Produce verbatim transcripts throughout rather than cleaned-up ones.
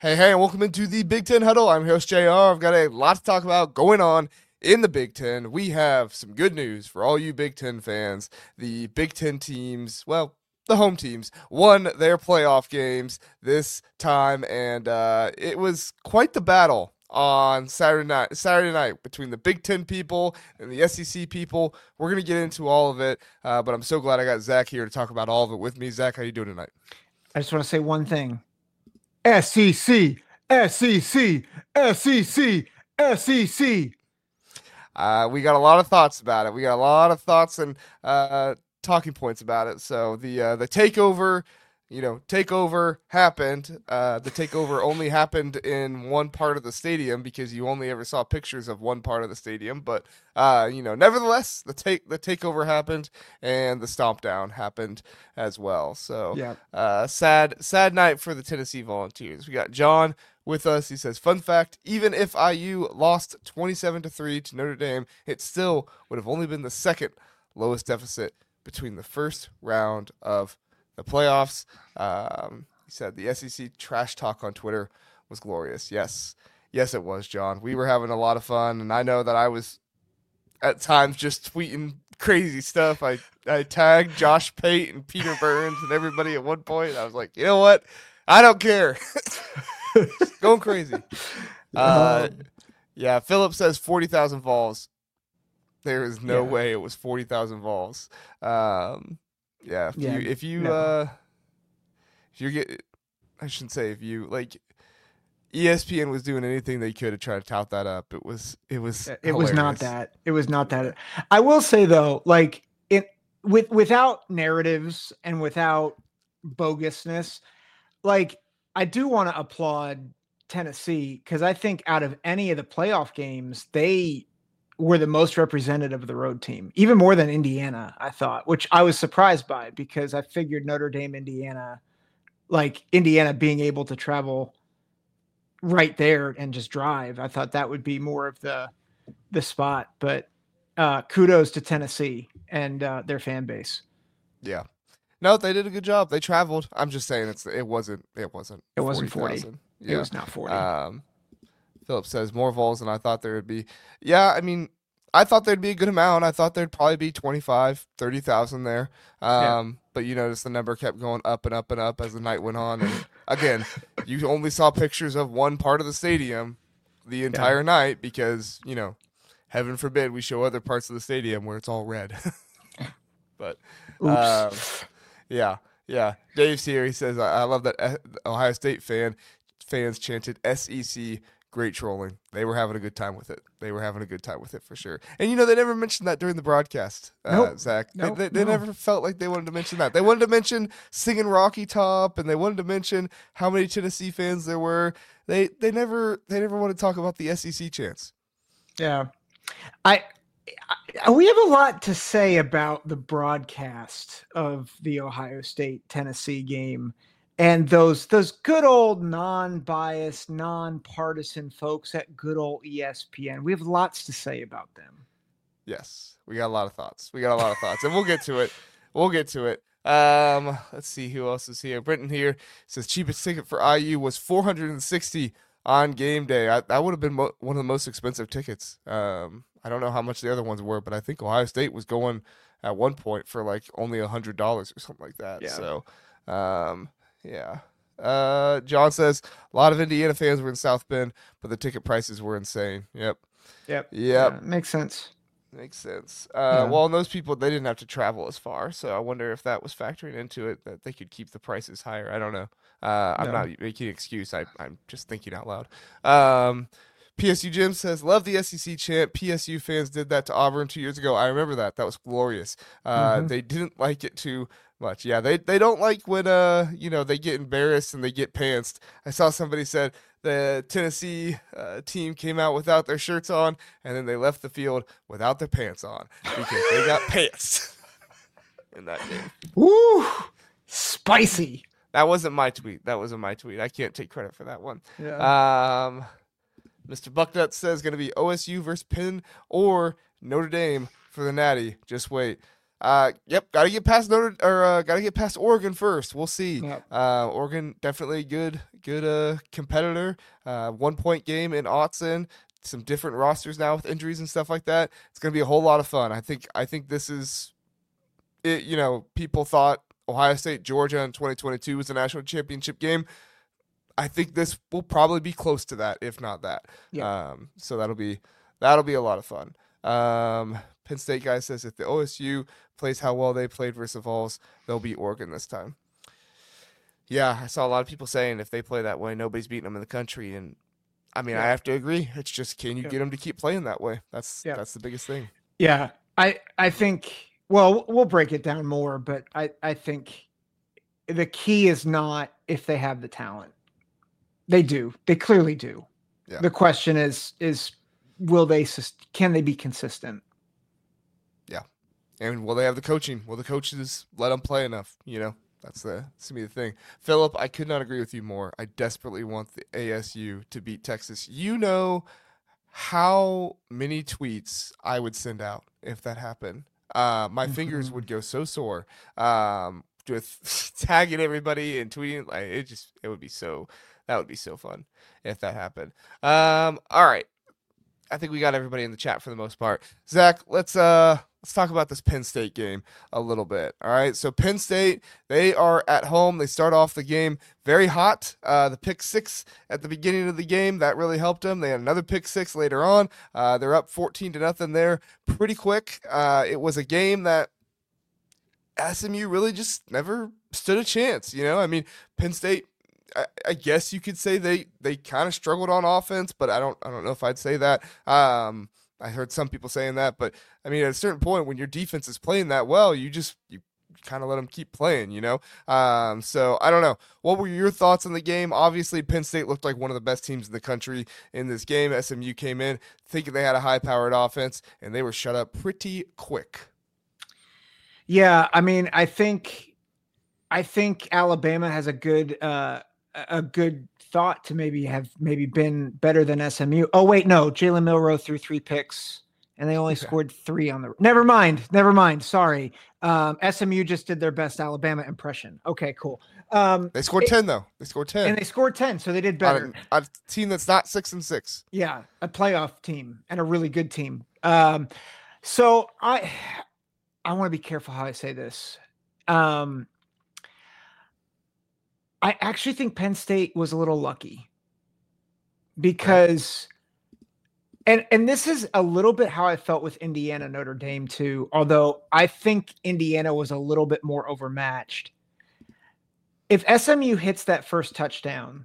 Hey, hey, and welcome into the Big Ten Huddle. I'm your host, J R. I've got a lot to talk about going on in the Big Ten. We have some good news for all you Big Ten fans. The Big Ten teams, well, the home teams, won their playoff games this time, and uh, it was quite the battle on Saturday night, Saturday night between the Big Ten people and the S E C people. We're going to get into all of it, uh, but I'm so glad I got Zach here to talk about all of it with me. Zach, how you doing tonight? I just want to say one thing. S E C, S E C, S E C, S E C. Uh, we got a lot of thoughts about it. We got a lot of thoughts and uh, talking points about it. So the uh, the takeover, you know, takeover happened. Uh, the takeover only happened in one part of the stadium because you only ever saw pictures of one part of the stadium. But uh, you know, nevertheless, the take the takeover happened and the stomp down happened as well. So Yeah. uh, sad sad night for the Tennessee Volunteers. We got John with us. He says, fun fact, even if I U lost twenty-seven to three to Notre Dame, it still would have only been the second lowest deficit between the first round of the playoffs. Um, he said the S E C trash talk on Twitter was glorious. Yes. Yes, it was, John. We were having a lot of fun, and I know that I was at times just tweeting crazy stuff. I, I tagged Josh Pate and Peter Burns and everybody at one point. I was like, you know what? I don't care. Going crazy. Uh, yeah, Philip says forty thousand Vols. There is no Yeah. way it was forty thousand Vols. Um, yeah, if Yeah, you, if you, no. uh, if you get, I shouldn't say if you, like, E S P N was doing anything they could to try to tout that up. It was, it was, It was not hilarious. that. It was not that. I will say though, like it with without narratives and without bogusness, like I do want to applaud Tennessee because I think out of any of the playoff games, they were the most representative of the road team, even more than Indiana, I thought, which I was surprised by because I figured Notre Dame, Indiana, like Indiana being able to travel right there and just drive. I thought that would be more of the the spot, but uh, kudos to Tennessee and uh, their fan base. Yeah. No, they did a good job. They traveled. I'm just saying it's it wasn't it wasn't It wasn't forty. forty thousand. It was not forty. Um, Philip says more Vols than I thought there would be. Yeah, I mean, I thought there'd be a good amount. I thought there'd probably be twenty-five, thirty thousand there. Um, Yeah. but you notice the number kept going up and up and up as the night went on. And again, you only saw pictures of one part of the stadium the entire night because, you know, heaven forbid we show other parts of the stadium where it's all red. But um, Oops. yeah, yeah. Dave's here. He says, I, I love that uh, Ohio State fan fans chanted S E C, great trolling. They were having a good time with it. They were having a good time with it for sure. And, you know, they never mentioned that during the broadcast, uh, Nope. Zach. Nope, they they, they no. never felt like they wanted to mention that. They wanted to mention singing Rocky Top, and they wanted to mention how many Tennessee fans there were. They they never they never want to talk about the S E C chants. Yeah. I, I we have a lot to say about the broadcast of the Ohio State Tennessee game and those those good old non-biased, non-partisan folks at good old E S P N. We have lots to say about them. Yes, we got a lot of thoughts. We got a lot of thoughts, and we'll get to it. We'll get to it. Um, let's see who else is here. Brenton here says cheapest ticket for I U was four hundred sixty on game day. I, that would have been mo- one of the most expensive tickets. Um, I don't know how much the other ones were, but I think Ohio State was going at one point for like only a hundred dollars or something like that. Yeah. So, um, yeah. Uh, John says a lot of Indiana fans were in South Bend, but the ticket prices were insane. Yep. Yep. Yep. Yeah, makes sense. Makes sense. Uh, Yeah. Well, and those people, they didn't have to travel as far, so I wonder if that was factoring into it, that they could keep the prices higher. I don't know. Uh, I'm No. not making an excuse. I, I'm just thinking out loud. Um, P S U Jim says, love the S E C chant. P S U fans did that to Auburn two years ago. I remember that. That was glorious. Uh, Mhm. They didn't like it too much. Yeah, they, they don't like when, uh, you know, they get embarrassed and they get pantsed. I saw somebody said the Tennessee uh, team came out without their shirts on, and then they left the field without their pants on because they got pants in that game. Woo! Spicy. That wasn't my tweet. That wasn't my tweet. I can't take credit for that one. Yeah. Um, Mister Bucknut says going to be O S U versus Penn or Notre Dame for the Natty. Just wait. Uh, yep, got to get past Notre or uh, got to get past Oregon first. We'll see. Yep. Uh, Oregon definitely good, good uh competitor. Uh, one point game in Autzen. Some different rosters now with injuries and stuff like that. It's gonna be a whole lot of fun. I think. I think this is it. You know, people thought Ohio State Georgia in twenty twenty-two was a national championship game. I think this will probably be close to that, if not that. Yep. Um, so that'll be that'll be a lot of fun. Um, Penn State guy says if the O S U plays how well they played versus Vols, they'll beat Oregon this time. Yeah, I saw a lot of people saying if they play that way, nobody's beating them in the country, and I mean, Yeah. I have to agree. It's just can you Yeah. get them to keep playing that way? That's Yeah. that's the biggest thing. Yeah, I I think. Well, we'll break it down more, but I I think the key is not if they have the talent. They do. They clearly do. Yeah. The question is is will they sus- can they be consistent? Yeah, and will they have the coaching? Will the coaches let them play enough? You know, that's the that's gonna be the thing. Philip, I could not agree with you more. I desperately want the A S U to beat Texas. You know how many tweets I would send out if that happened. Uh, my Mhm. fingers would go so sore. Um, with tagging everybody and tweeting, like it just it would be so that would be so fun if that happened. Um, all right. I think we got everybody in the chat for the most part. Zach, let's uh let's talk about this Penn State game a little bit. All right. So Penn State, they are at home. They start off the game very hot. Uh, the pick six at the beginning of the game, that really helped them. They had another pick six later on. Uh, they're up fourteen to nothing there pretty quick. Uh, it was a game that S M U really just never stood a chance. You know, I mean, Penn State, I, I guess you could say they they kind of struggled on offense, but I don't I don't know if I'd say that. Um, I heard some people saying that, but I mean, at a certain point when your defense is playing that well, you just you kind of let them keep playing, you know. Um, so I don't know. What were your thoughts on the game? Obviously, Penn State looked like one of the best teams in the country in this game. S M U came in thinking they had a high-powered offense, and they were shut up pretty quick. Yeah, I mean, I think I think Alabama has a good uh a good thought to maybe have maybe been better than S M U. Oh wait, no, Jalen Milroe threw three picks and they only Yeah. scored three on the. Never mind, never mind. Sorry, um, S M U just did their best Alabama impression. Okay, cool. Um, They scored it- ten though. They scored ten. and they scored ten, so they did on better. a, on a team that's not six and six. Yeah, a playoff team and a really good team. Um, so I I want to be careful how I say this. Um, I actually think Penn State was a little lucky because and and this is a little bit how I felt with Indiana Notre Dame too, although I think Indiana was a little bit more overmatched. If S M U hits that first touchdown,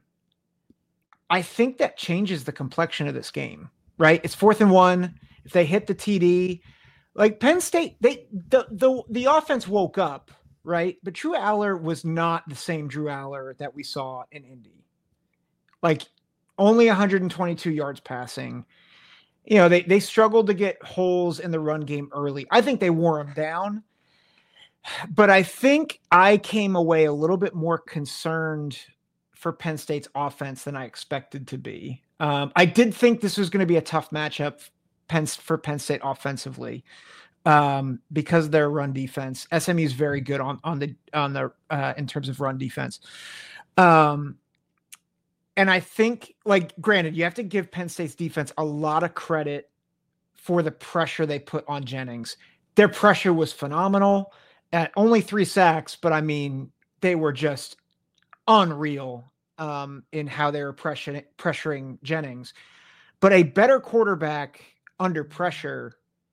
I think that changes the complexion of this game, right? It's fourth and one. If they hit the T D, like Penn State, they the the the offense woke up, right? But Drew Aller was not the same Drew Aller that we saw in Indy. Like only one hundred twenty-two yards passing. You know, they they struggled to get holes in the run game early. I think they wore them down. But I think I came away a little bit more concerned for Penn State's offense than I expected to be. Um, I did think this was going to be a tough matchup Penn, for Penn State offensively um, because of their run defense. S M U is very good on on the on the uh, in terms of run defense. Um, and I think, like, granted, you have to give Penn State's defense a lot of credit for the pressure they put on Jennings. Their pressure was phenomenal. At only three sacks, but I mean, they were just unreal um, in how they were pressuring, pressuring Jennings. But a better quarterback under pressure,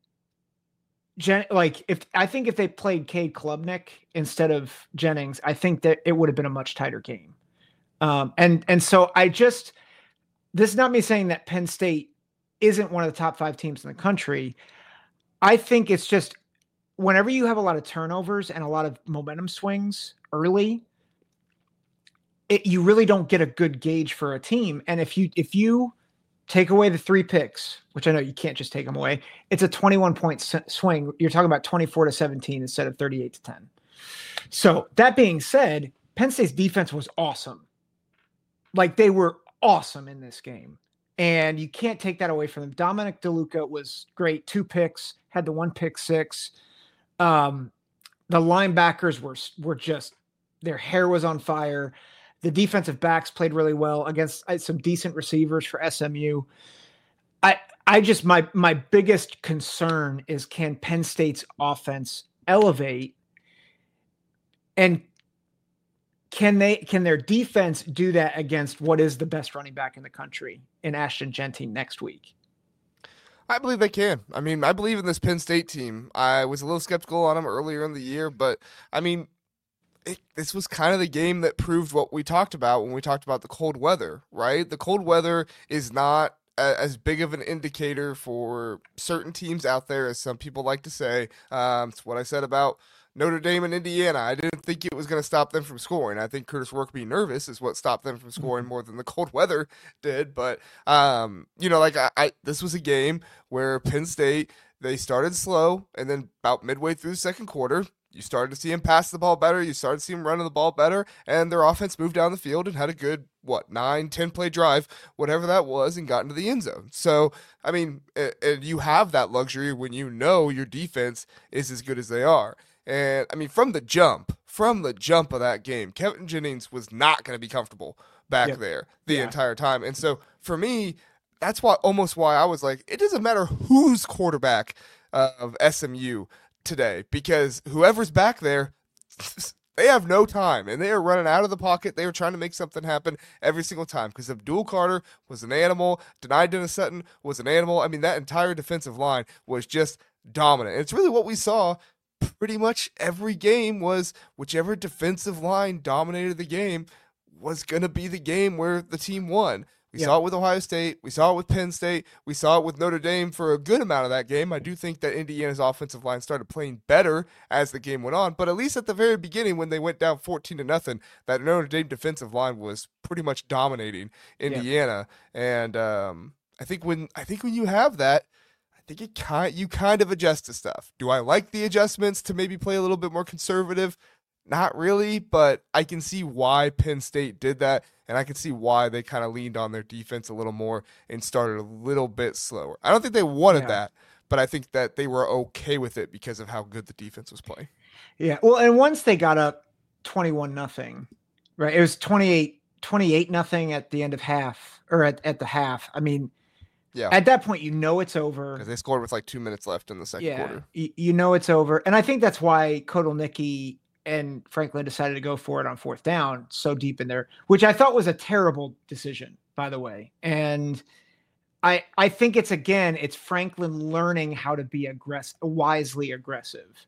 Jen, like if I think if they played Cade Klubnik instead of Jennings, I think that it would have been a much tighter game. Um, and and so I just this is not me saying that Penn State isn't one of the top five teams in the country. I think it's just whenever you have a lot of turnovers and a lot of momentum swings early, it, you really don't get a good gauge for a team. And if you if you take away the three picks, which I know you can't just take them away, it's a twenty-one point swing. You're talking about twenty-four to seventeen instead of thirty-eight to ten. So that being said, Penn State's defense was awesome. Like they were awesome in this game. And you can't take that away from them. Dominic DeLuca was great. Two picks, had the one pick six. Um, The linebackers were were just their hair was on fire. The defensive backs played really well against uh, some decent receivers for S M U. I I just my my biggest concern is, can Penn State's offense elevate, and can they can their defense do that against what is the best running back in the country in Ashton Jeanty next week? I believe they can. I mean, I believe in this Penn State team. I was a little skeptical on them earlier in the year, but I mean, it, this was kind of the game that proved what we talked about when we talked about the cold weather, right? The cold weather is not a, as big of an indicator for certain teams out there as some people like to say. Um, it's what I said about Notre Dame and Indiana. I didn't think it was going to stop them from scoring. I think Curtis Rourke being nervous is what stopped them from scoring more than the cold weather did. But um, you know, like I, I, this was a game where Penn State, they started slow, and then about midway through the second quarter, you started to see him pass the ball better. You started to see him running the ball better, and their offense moved down the field and had a good, what, nine, ten play drive, whatever that was, and got into the end zone. So, I mean, and you have that luxury when you know your defense is as good as they are. And I mean, from the jump, from the jump of that game, Kevin Jennings was not going to be comfortable back Yep. there the Yeah. entire time. And so for me, that's why almost why I was like, it doesn't matter who's quarterback uh, of S M U today, because whoever's back there, they have no time, and they are running out of the pocket. They are trying to make something happen every single time, because Abdul Carter was an animal. Deni Dennis Sutton was an animal. I mean, that entire defensive line was just dominant. And it's really what we saw pretty much every game, was whichever defensive line dominated the game was going to be the game where the team won. We Yep. saw it with Ohio State. We saw it with Penn State. We saw it with Notre Dame for a good amount of that game. I do think that Indiana's offensive line started playing better as the game went on, but at least at the very beginning, when they went down fourteen to nothing, that Notre Dame defensive line was pretty much dominating Yep. Indiana. And um, I think when I think when you have that, I think it kind you kind of adjust to stuff. Do I like the adjustments to maybe play a little bit more conservative? Not really, but I can see why Penn State did that, and I can see why they kind of leaned on their defense a little more and started a little bit slower. I don't think they wanted Yeah. that, but I think that they were okay with it because of how good the defense was playing. Yeah. Well, and once they got up twenty-one nothing, right? It was twenty-eight, twenty-eight nothing at the end of half, or at, at the half. I mean, Yeah, at that point, you know it's over. because they scored with like two minutes left in the second Yeah. quarter. You, you know it's over. And I think that's why Kotelnicki and Franklin decided to go for it on fourth down so deep in there, which I thought was a terrible decision, by the way. And I I think it's, again, it's Franklin learning how to be aggressive, wisely aggressive.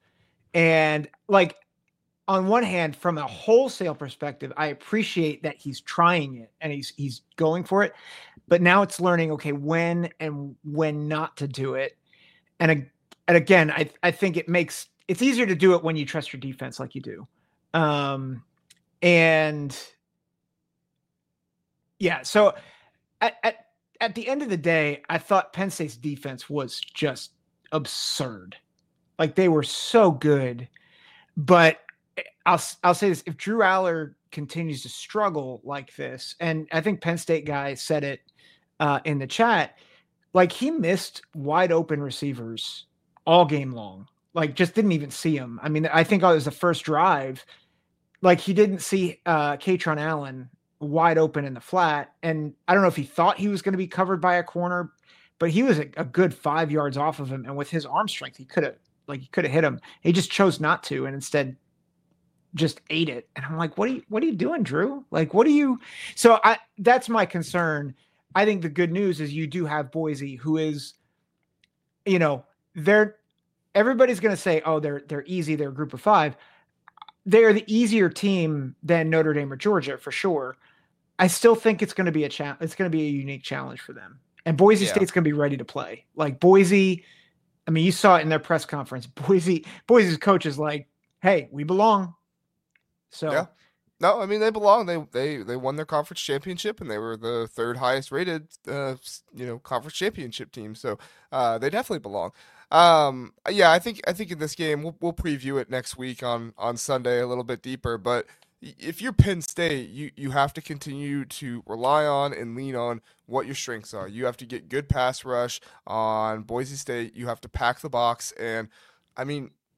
And like, on one hand, from a wholesale perspective, I appreciate that he's trying it and he's he's going for it. But now it's learning, okay, when and when not to do it. And, ag- and again, I, I think it makes it's easier to do it when you trust your defense like you do. Um, and yeah, so at, at, at the end of the day, I thought Penn State's defense was just absurd. Like, they were so good. But I'll I'll say this: if Drew Aller continues to struggle like this, and I think Penn State guy said it uh, in the chat, like, he missed wide open receivers all game long. Like, just didn't even see him. I mean, I think it was the first drive. Like, he didn't see uh, Katron Allen wide open in the flat, and I don't know if he thought he was going to be covered by a corner, but he was a, a good five yards off of him, and with his arm strength, he could have like he could have hit him. He just chose not to, and instead just ate it. And I'm like, what are you, what are you doing, Drew? Like, what are you? So I, that's my concern. I think the good news is you do have Boise, who is, you know, they're, everybody's going to say, oh, they're, they're easy. They're a group of five. They're the easier team than Notre Dame or Georgia for sure. I still think it's going to be a challenge. It's going to be a unique challenge for them. And Boise Yeah. State's going to be ready to play. Like, Boise, I mean, you saw it in their press conference. Boise, Boise's coach is like, hey, we belong. So Yeah. No, I mean, they belong. They they they won their conference championship, and they were the third highest rated, uh, s- you know, conference championship team. So uh, they definitely belong. Um, yeah, I think I think in this game we'll we'll preview it next week on on Sunday a little bit deeper. But y- if you're Penn State, you you have to continue to rely on and lean on what your strengths are. You have to get good pass rush on Boise State. You have to pack the box, and I mean,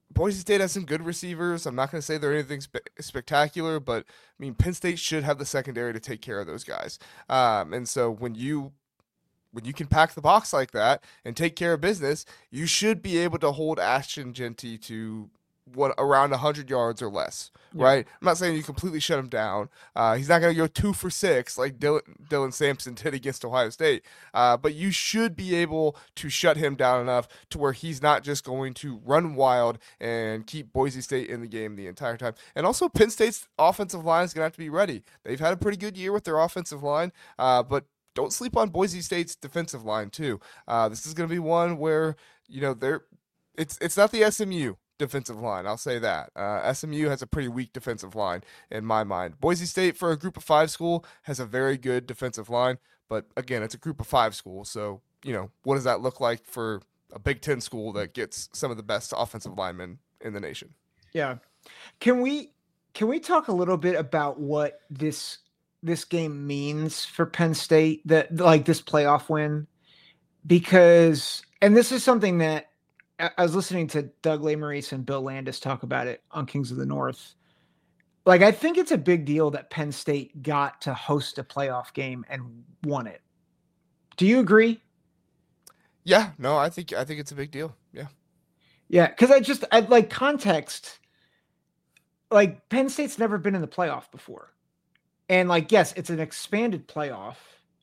Boise State has some good receivers. I'm not going to say they're anything spe- spectacular, but I mean, Penn State should have the secondary to take care of those guys. Um, and so when you when you can pack the box like that and take care of business, you should be able to hold Ashton Genty to what around one hundred yards or less, Yeah. right? I'm not saying you completely shut him down. Uh, he's not going to go two for six like Dylan, Dylan Sampson did against Ohio State, uh, but you should be able to shut him down enough to where he's not just going to run wild and keep Boise State in the game the entire time. And also, Penn State's offensive line is going to have to be ready. They've had a pretty good year with their offensive line, uh, but don't sleep on Boise State's defensive line too. Uh, this is going to be one where you know they're it's it's not the S M U defensive line. I'll say that. Uh, S M U has a pretty weak defensive line in my mind. Boise State, for a group of five school, has a very good defensive line, but again, it's a group of five school. So, you know, what does that look like for a Big Ten school that gets some of the best offensive linemen in the nation? Yeah. Can we can we talk a little bit about what this this game means for Penn State, that like this playoff win? Because, and this is something that I was listening to Doug Lesmerises and Bill Landis talk about it on Kings of the North. Like, I think it's a big deal that Penn State got to host a playoff game and won it. Do you agree? Yeah, no, I think I think it's a big deal. Yeah. Yeah, because I just I like context. Like, Penn State's never been in the playoff before. And like, yes, it's an expanded playoff.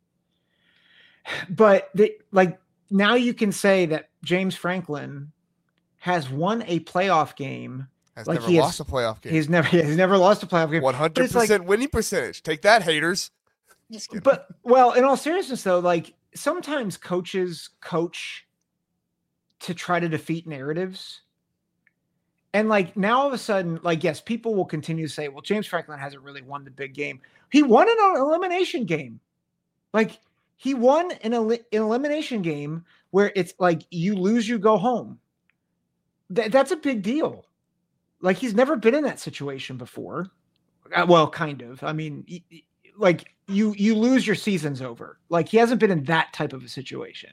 But the, like now you can say that James Franklin has won a playoff game. Has like never he lost has, a playoff game. He's never he's never lost a playoff game. one hundred percent like, winning percentage. Take that, haters. Just kidding. But well, in all seriousness though, like sometimes coaches coach to try to defeat narratives. And like now all of a sudden, like, yes, people will continue to say, well, James Franklin hasn't really won the big game. He won an elimination game. Like, he won an, el- an elimination game where it's like you lose, you go home. Th- that's a big deal. Like, he's never been in that situation before. Uh, well, kind of. I mean, y- y- like you you lose, your season's over. Like, he hasn't been in that type of a situation.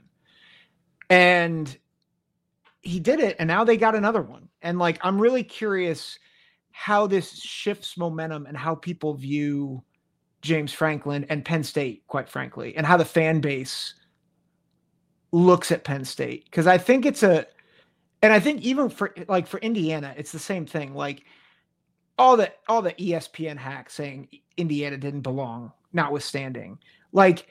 And he did it, and now they got another one. And like, I'm really curious how this shifts momentum and how people view James Franklin and Penn State, quite frankly, and how the fan base looks at Penn State. Because I think it's a, and I think even for like for Indiana, it's the same thing. Like all the all the E S P N hacks saying Indiana didn't belong, notwithstanding. Like,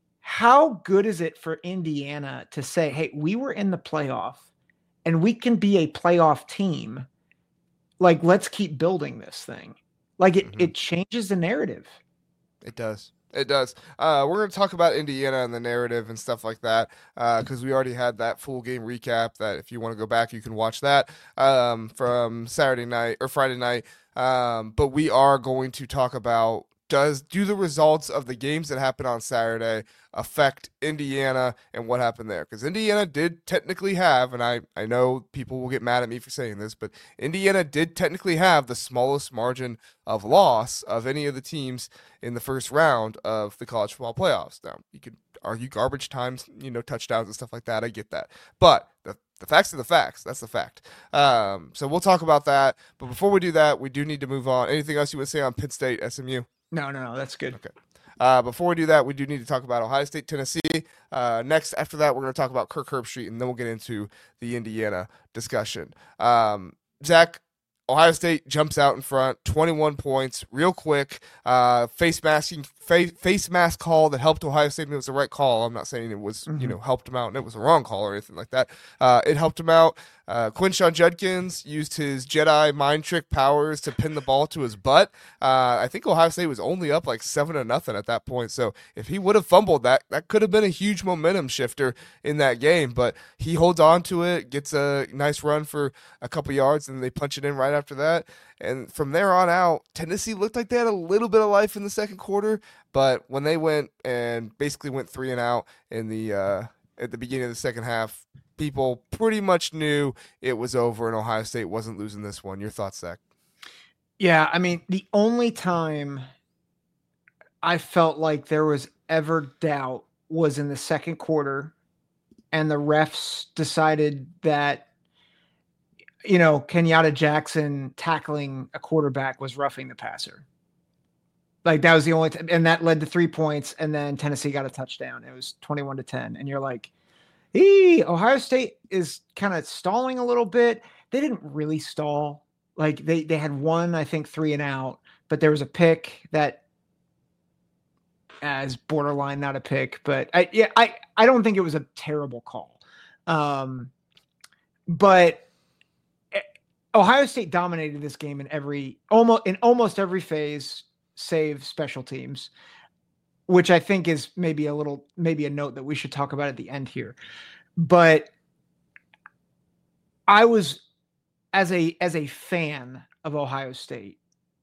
how good is it for Indiana to say, "Hey, we were in the playoff, and we can be a playoff team. Like, let's keep building this thing." Like it, mm-hmm. it changes the narrative. It does. It does. Uh, we're going to talk about Indiana and the narrative and stuff like that because uh, we already had that full game recap that if you want to go back, you can watch that um, from Saturday night or Friday night. Um, but we are going to talk about does do the results of the games that happened on Saturday affect Indiana and what happened there? Because Indiana did technically have, and I, I know people will get mad at me for saying this, but Indiana did technically have the smallest margin of loss of any of the teams in the first round of the college football playoffs. Now, you could argue garbage times, you know, touchdowns and stuff like that. I get that. But the The facts are the facts. That's the fact. Um, so we'll talk about that. But before we do that, we do need to move on. Anything else you would say on Penn State, S M U? No, no, no. That's good. Okay. Uh, before we do that, we do need to talk about Ohio State, Tennessee. Uh, next, after that, we're going to talk about Kirk Herbstreit, and then we'll get into the Indiana discussion. Um, Zach, Ohio State jumps out in front, twenty-one points, real quick. Uh, face masking, face, face mask call that helped Ohio State. It was the right call. I'm not saying it was, mm-hmm. you know, helped him out and it was a wrong call or anything like that. Uh, it helped him out. Uh, Quinshon Judkins used his Jedi mind trick powers to pin the ball to his butt. Uh, I think Ohio State was only up like seven to nothing at that point. So if he would have fumbled that, that could have been a huge momentum shifter in that game. But he holds on to it, gets a nice run for a couple yards, and they punch it in right after that. And from there on out, Tennessee looked like they had a little bit of life in the second quarter. But when they went and basically went three and out in the uh, at the beginning of the second half, people pretty much knew it was over and Ohio State wasn't losing this one. Your thoughts, Zach? Yeah, I mean, the only time I felt like there was ever doubt was in the second quarter, and the refs decided that you know, Kenyatta Jackson tackling a quarterback was roughing the passer. Like that was the only, t- and that led to three points. And then Tennessee got a touchdown. It was twenty-one to ten. And you're like, hey, Ohio State is kind of stalling a little bit. They didn't really stall. Like they, they had one, I think three and out, but there was a pick that as borderline, not a pick, but I, yeah, I, I don't think it was a terrible call. Um, but Ohio State dominated this game in every, almost in almost every phase, save special teams, which I think is maybe a little, maybe a note that we should talk about at the end here. But I was, as a, as a fan of Ohio State,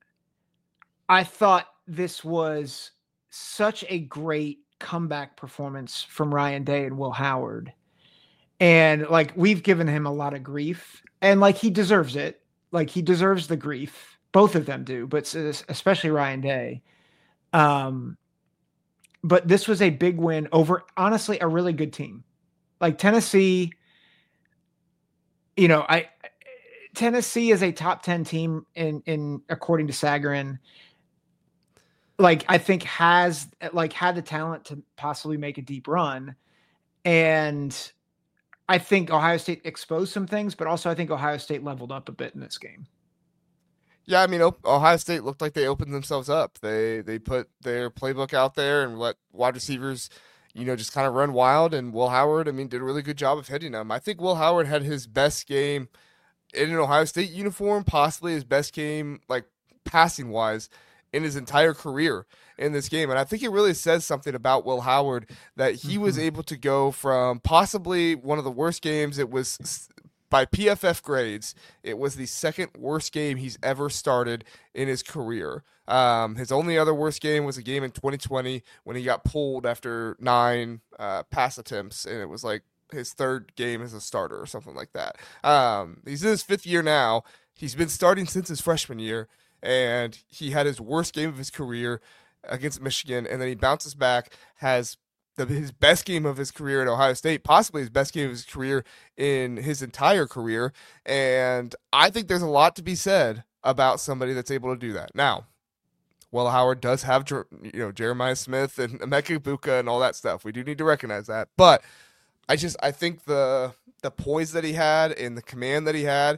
I thought this was such a great comeback performance from Ryan Day and Will Howard. And like, we've given him a lot of grief, and like, he deserves it. Like he deserves the grief. Both of them do, but especially Ryan Day. Um, but this was a big win over, honestly, a really good team. Like Tennessee, you know, I Tennessee is a top ten team in, in according to Sagarin. Like I think has like had the talent to possibly make a deep run, and I think Ohio State exposed some things, but also I think Ohio State leveled up a bit in this game. Yeah, I mean, Ohio State looked like they opened themselves up. They they put their playbook out there and let wide receivers, you know, just kind of run wild. And Will Howard, I mean, did a really good job of hitting them. I think Will Howard had his best game in an Ohio State uniform, possibly his best game, like passing wise, in his entire career in this game. And I think it really says something about Will Howard that he mm-hmm. was able to go from possibly one of the worst games. It was, by P F F grades, it was the second worst game he's ever started in his career. Um, his only other worst game was a game in twenty twenty when he got pulled after nine uh, pass attempts, and it was like his third game as a starter or something like that. Um, he's in his fifth year now. He's been starting since his freshman year, and he had his worst game of his career against Michigan, and then he bounces back, has the, his best game of his career at Ohio State, possibly his best game of his career in his entire career. And I think there's a lot to be said about somebody that's able to do that. Now, Will Howard does have, you know, Jeremiah Smith and Emeka Egbuka and all that stuff. We do need to recognize that. But I just, I think the the poise that he had and the command that he had,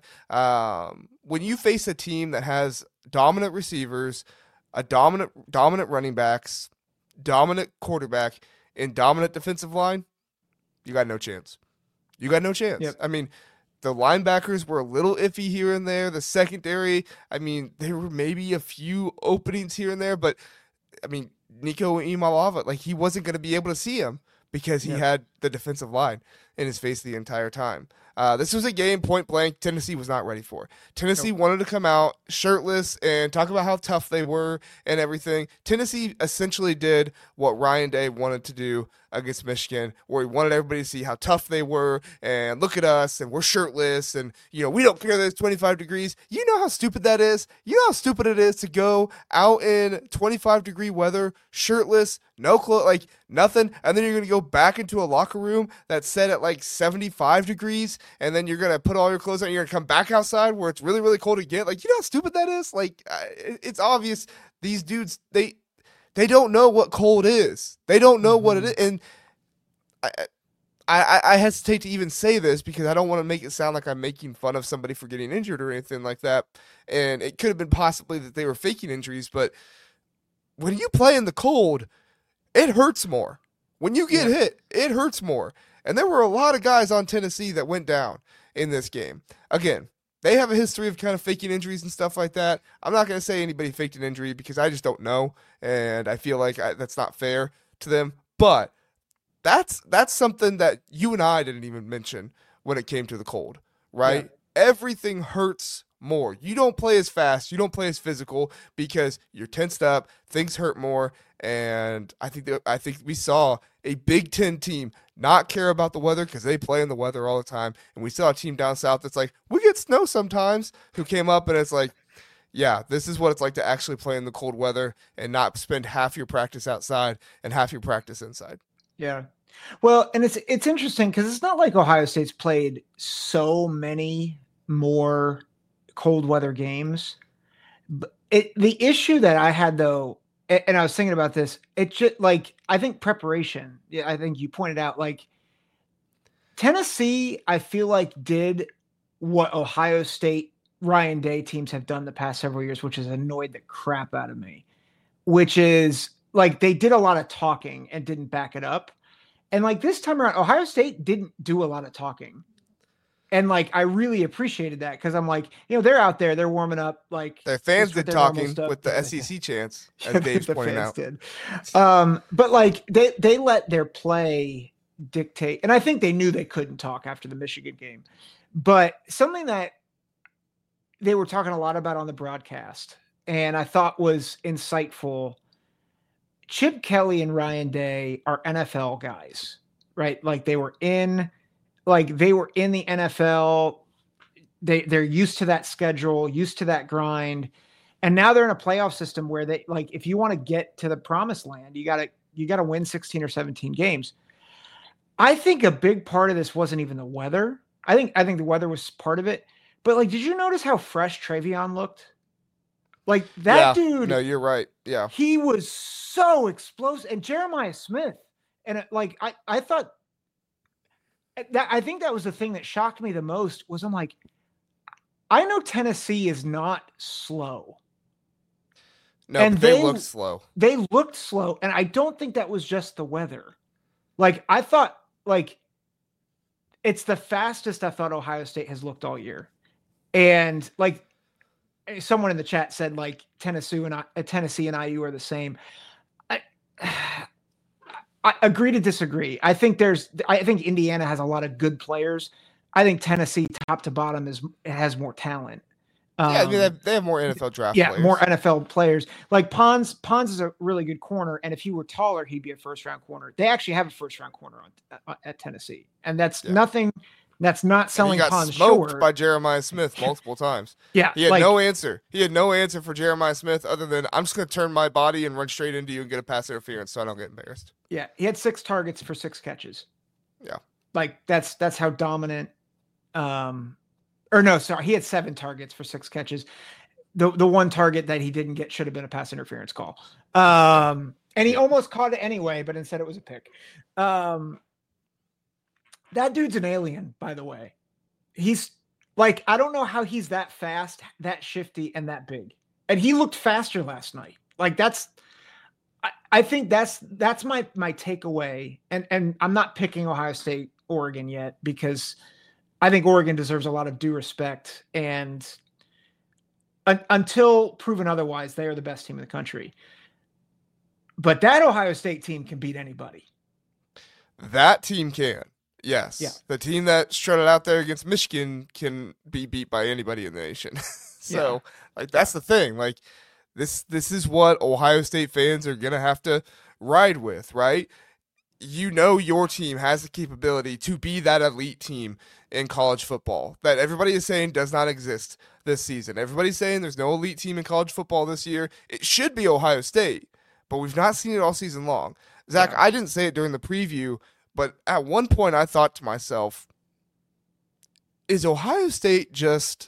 um, when you face a team that has dominant receivers, a dominant dominant running backs, dominant quarterback, and dominant defensive line, you got no chance. You got no chance. Yep. I mean, the linebackers were a little iffy here and there. The secondary, I mean, there were maybe a few openings here and there, but I mean, Nico Imalava, like he wasn't going to be able to see him because he yep. had the defensive line in his face the entire time. Uh, this was a game, point blank, Tennessee was not ready for. Tennessee nope. wanted to come out shirtless and talk about how tough they were and everything. Tennessee essentially did what Ryan Day wanted to do against Michigan, where he wanted everybody to see how tough they were and look at us and we're shirtless and, you know, we don't care that it's twenty-five degrees. You know how stupid that is? You know how stupid it is to go out in twenty-five degree weather, shirtless, no clothes, like nothing, and then you're going to go back into a locker room that's set at like seventy-five degrees, and then you're going to put all your clothes on and you're going to come back outside where it's really, really cold again. Like, you know how stupid that is? Like, it's obvious these dudes, they they don't know what cold is. They don't know mm-hmm. what it is. And I, I, I hesitate to even say this because I don't want to make it sound like I'm making fun of somebody for getting injured or anything like that. And it could have been possibly that they were faking injuries, but when you play in the cold, it hurts more. When you get yeah. hit, it hurts more. And there were a lot of guys on Tennessee that went down in this game. Again, they have a history of kind of faking injuries and stuff like that. I'm not going to say anybody faked an injury because I just don't know, and I feel like I, that's not fair to them. But that's that's something that you and I didn't even mention when it came to the cold, right? Yeah. Everything hurts more. You don't play as fast. You don't play as physical because you're tensed up. Things hurt more. And I think that, I think we saw a Big Ten team not care about the weather because they play in the weather all the time. And we saw a team down south that's like, we get snow sometimes, who came up and it's like, yeah, this is what it's like to actually play in the cold weather and not spend half your practice outside and half your practice inside. Yeah. Well, and it's it's interesting because it's not like Ohio State's played so many more cold weather games. But it the issue that I had though, and I was thinking about this, it just like I think preparation. Yeah, I think you pointed out like Tennessee, I feel like did what Ohio State Ryan Day teams have done the past several years, which has annoyed the crap out of me, which is like they did a lot of talking and didn't back it up. And like this time around, Ohio State didn't do a lot of talking. And like I really appreciated that because I'm like, you know, they're out there, they're warming up. Like Their fans just with did their normal talking stuff. with the Yeah, S E C chants, as the Dave's pointing fans out. did. Um, but like they they let their play dictate, and I think they knew they couldn't talk after the Michigan game. But something that they were talking a lot about on the broadcast, and I thought was insightful. Chip Kelly and Ryan Day are N F L guys, right? Like they were in, like they were in the N F L. They they're used to that schedule, used to that grind, and now they're in a playoff system where they like if you want to get to the promised land, you gotta you gotta win sixteen or seventeen games. I think a big part of this wasn't even the weather. I think I think the weather was part of it. But like, did you notice how fresh Travion looked? Like that yeah, dude. No, you're right. Yeah. He was so explosive. And Jeremiah Smith. And it, like I, I thought that I think that was the thing that shocked me the most was I'm like, I know Tennessee is not slow. No, and but they, they looked slow. They looked slow. And I don't think that was just the weather. Like I thought, like it's the fastest I thought Ohio State has looked all year. And like someone in the chat said, like Tennessee and I, Tennessee and I U are the same. I, I agree to disagree. I think there's, I think Indiana has a lot of good players. I think Tennessee, top to bottom, is has more talent. Um, yeah, I mean they Um, have, they have more N F L draft. Yeah, players. more N F L players. Like Pons, Pons is a really good corner, and if he were taller, he'd be a first round corner. They actually have a first round corner on, uh, at Tennessee, and that's yeah. nothing. That's not selling and he got Pons smoked short. by Jeremiah Smith multiple times. Yeah, he had like, no answer. He had no answer for Jeremiah Smith other than I'm just going to turn my body and run straight into you and get a pass interference so I don't get embarrassed. Yeah, he had six targets for six catches. Yeah, like that's that's how dominant. Um, or no, sorry, he had seven targets for six catches. The the one target that he didn't get should have been a pass interference call. Um, and he yeah. almost caught it anyway, but instead it was a pick. Um, that dude's an alien, by the way. He's like, I don't know how he's that fast, that shifty, and that big. And he looked faster last night. Like that's, I, I think that's that's my my takeaway. And and I'm not picking Ohio State, Oregon yet because I think Oregon deserves a lot of due respect. And un, until proven otherwise, they are the best team in the country. But that Ohio State team can beat anybody. That team can. Yes. Yeah. The team that strutted out there against Michigan can be beat by anybody in the nation. so, yeah. like, that's the thing. Like, this this is what Ohio State fans are going to have to ride with, right? You know your team has the capability to be that elite team in college football that everybody is saying does not exist this season. Everybody's saying there's no elite team in college football this year. It should be Ohio State, but we've not seen it all season long. Zach, yeah. I didn't say it during the preview, but at one point I thought to myself, is Ohio State just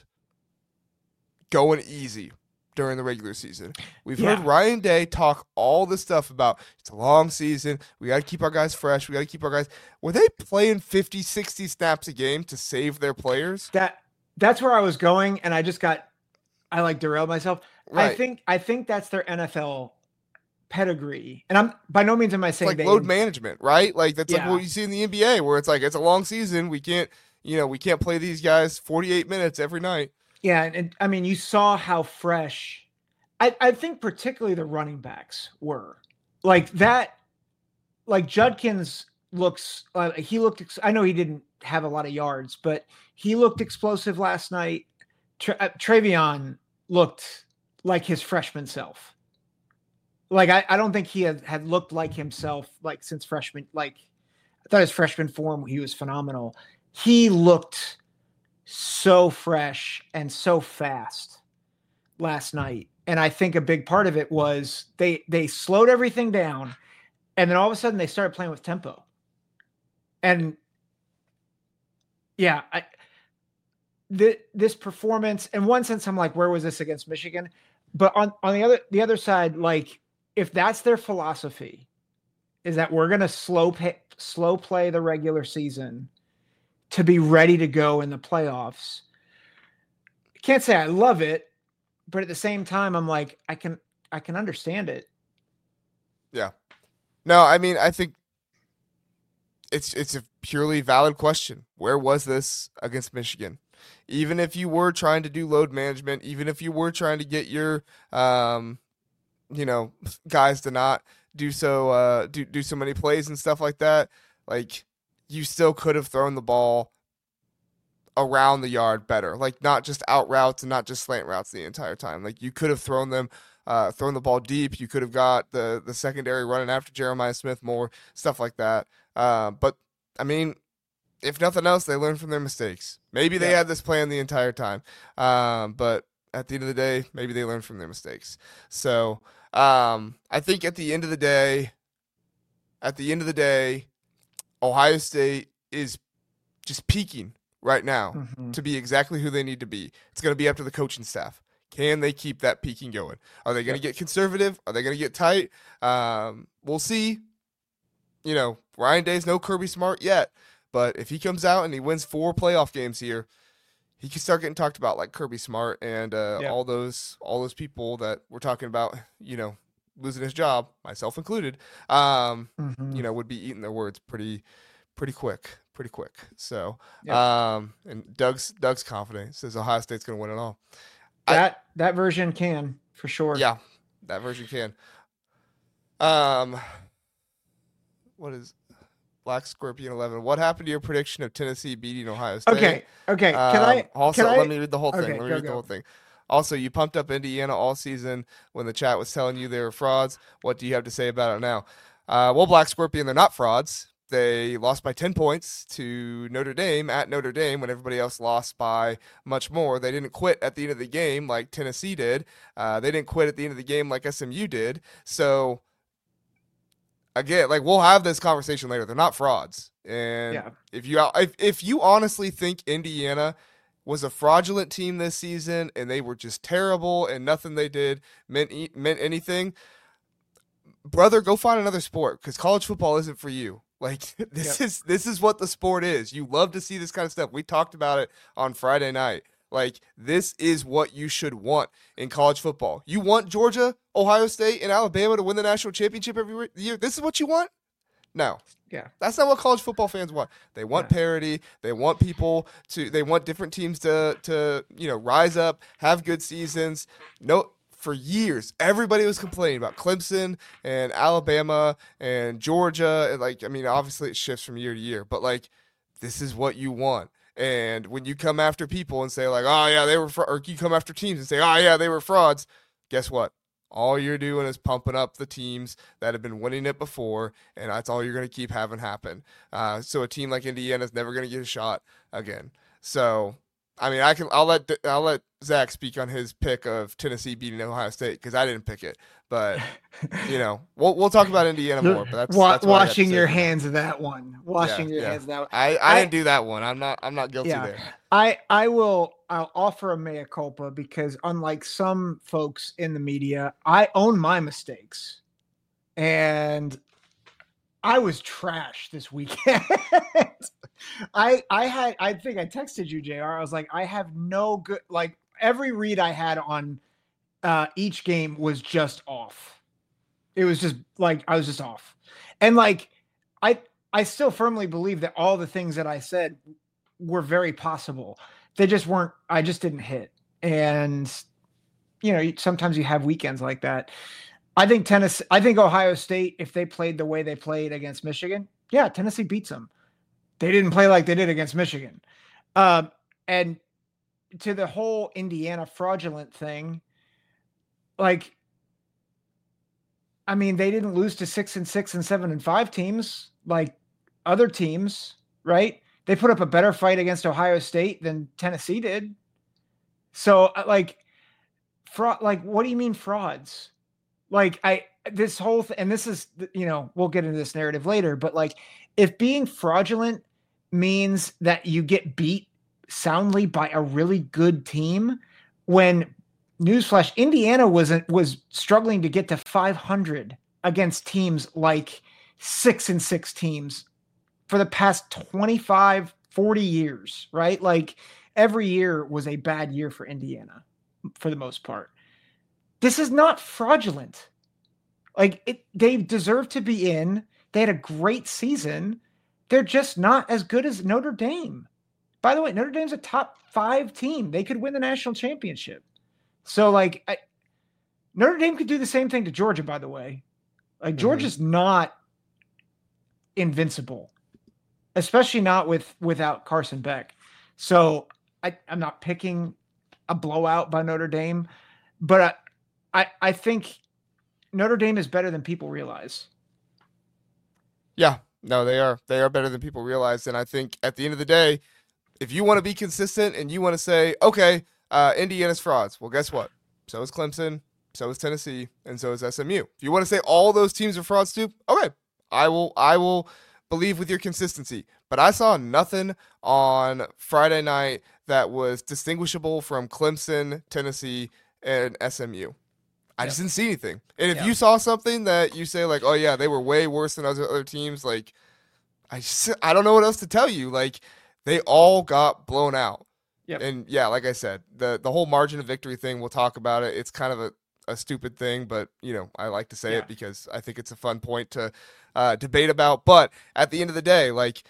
going easy during the regular season? We've yeah. heard Ryan Day talk all this stuff about it's a long season. We got to keep our guys fresh. We got to keep our guys. Were they playing fifty, sixty snaps a game to save their players? That That's where I was going, and I just got, I like derailed myself. Right. I think I think that's their N F L pedigree, and I'm by no means am I saying it's like they, load management, right? Like that's yeah. like what you see in the N B A, where it's like it's a long season. We can't, you know, we can't play these guys forty-eight minutes every night. Yeah, and, and I mean, you saw how fresh. I I think particularly the running backs were like that. Like Judkins looks, uh, he looked. I know he didn't have a lot of yards, but he looked explosive last night. Tra- uh, Travion looked like his freshman self. Like, I, I don't think he had, had looked like himself, like, since freshman. Like, I thought his freshman form, he was phenomenal. He looked so fresh and so fast last night. And I think a big part of it was they they slowed everything down, and then all of a sudden they started playing with tempo. And, yeah, I the, this performance, in one sense, I'm like, where was this against Michigan? But on, on the other, the other side, like if that's their philosophy, is that we're going to slow pay, slow play the regular season to be ready to go in the playoffs. I can't say I love it, but at the same time, I'm like, I can, I can understand it. Yeah. No, I mean, I think it's it's a purely valid question. Where was this against Michigan? Even if you were trying to do load management, even if you were trying to get your, um, you know, guys to not do so uh, do do so many plays and stuff like that, like you still could have thrown the ball around the yard better, like not just out routes and not just slant routes the entire time. Like you could have thrown them, uh, thrown the ball deep. You could have got the the secondary running after Jeremiah Smith more, stuff like that. Uh, but I mean, if nothing else, they learned from their mistakes. Maybe they yeah. had this plan the entire time, um, but at the end of the day, maybe they learned from their mistakes. So um, I think at the end of the day, at the end of the day, Ohio State is just peaking right now mm-hmm. to be exactly who they need to be. It's going to be up to the coaching staff. Can they keep that peaking going? Are they going to yep. get conservative? Are they going to get tight? Um, we'll see. You know, Ryan Day's no Kirby Smart yet, but if he comes out and he wins four playoff games here, he can start getting talked about like Kirby Smart and uh, yep. all those all those people that we're talking about, you know, losing his job, myself included, um, mm-hmm. you know, would be eating their words pretty pretty quick. Pretty quick. So, yep. um, and Doug's Doug's confident. Says Ohio State's going to win it all. That I, that version can for sure. Yeah, that version can. Um, what is Black Scorpion eleven? What happened to your prediction of Tennessee beating Ohio State? Okay, okay. Can um, I also can let I, me read the whole thing? Okay, let me go, read go. the whole thing. Also, you pumped up Indiana all season when the chat was telling you they were frauds. What do you have to say about it now? Uh, well, Black Scorpion, they're not frauds. They lost by ten points to Notre Dame at Notre Dame when everybody else lost by much more. They didn't quit at the end of the game like Tennessee did. Uh, they didn't quit at the end of the game like S M U did. So, again, like we'll have this conversation later. They're not frauds. And yeah. if you if, if you honestly think Indiana was a fraudulent team this season and they were just terrible and nothing they did meant meant anything, brother, go find another sport because college football isn't for you. Like this yep. is this is what the sport is. You love to see this kind of stuff. We talked about it on Friday night. Like this is what you should want in college football. You want Georgia, Ohio State, and Alabama to win the national championship every year. This is what you want? No. Yeah. That's not what college football fans want. They want yeah. parity. They want people to they want different teams to to, you know, rise up, have good seasons. No For years, everybody was complaining about Clemson and Alabama and Georgia. And like, I mean, obviously it shifts from year to year, but like, this is what you want. And when you come after people and say like, oh yeah, they were, fra-, or you come after teams and say, oh yeah, they were frauds. Guess what? All you're doing is pumping up the teams that have been winning it before, and that's all you're going to keep having happen. Uh, so a team like Indiana is never going to get a shot again. So. I mean, I can. I'll let I'll let Zach speak on his pick of Tennessee beating Ohio State because I didn't pick it. But you know, we'll we'll talk about Indiana more. But that's, Wa- that's washing your hands of that one. Washing yeah, your yeah. hands of that one. I, I, I didn't do that one. I'm not I'm not guilty yeah. there. I I will. I'll offer a mea culpa because unlike some folks in the media, I own my mistakes, and I was trash this weekend. I I had I think I texted you, J R. I was like, I have no good like every read I had on uh each game was just off. It was just like I was just off. And like I I still firmly believe that all the things that I said were very possible. They just weren't I just didn't hit. And you know, sometimes you have weekends like that. I think Tennessee I think Ohio State, if they played the way they played against Michigan, yeah, Tennessee beats them. They didn't play like they did against Michigan. Um, and to the whole Indiana fraudulent thing, like, I mean, they didn't lose to six and six and seven and five teams like other teams, right? They put up a better fight against Ohio State than Tennessee did. So, like, fraud, like, what do you mean frauds? Like, I, this whole thing, and this is, you know, we'll get into this narrative later, but like, if being fraudulent means that you get beat soundly by a really good team when, newsflash, Indiana wasn't was struggling to get to five hundred against teams like six and six teams for the past twenty-five, forty years, right? Like every year was a bad year for Indiana for the most part. This is not fraudulent. Like it, they deserve to be in. They had a great season. They're just not as good as Notre Dame. By the way, Notre Dame's a top five team. They could win the national championship. So, like, I, Notre Dame could do the same thing to Georgia, by the way. Like, Mhm. Georgia's not invincible, especially not with without Carson Beck. So, I, I'm not picking a blowout by Notre Dame, but I, I, I think Notre Dame is better than people realize. Yeah, no, they are. They are better than people realize. And I think at the end of the day, if you want to be consistent and you want to say, okay, uh, Indiana's frauds, well, guess what? So is Clemson, so is Tennessee, and so is S M U. If you want to say all those teams are frauds too, okay, I will. I will believe with your consistency. But I saw nothing on Friday night that was distinguishable from Clemson, Tennessee, and S M U. I Yep. just didn't see anything. And if Yeah. you saw something that you say like, oh yeah, they were way worse than other other teams, like I just I don't know what else to tell you. Like they all got blown out. Yep. And yeah, like I said, the the whole margin of victory thing, we'll talk about it. It's kind of a, a stupid thing, but you know, I like to say Yeah. it because I think it's a fun point to uh, debate about. But at the end of the day, like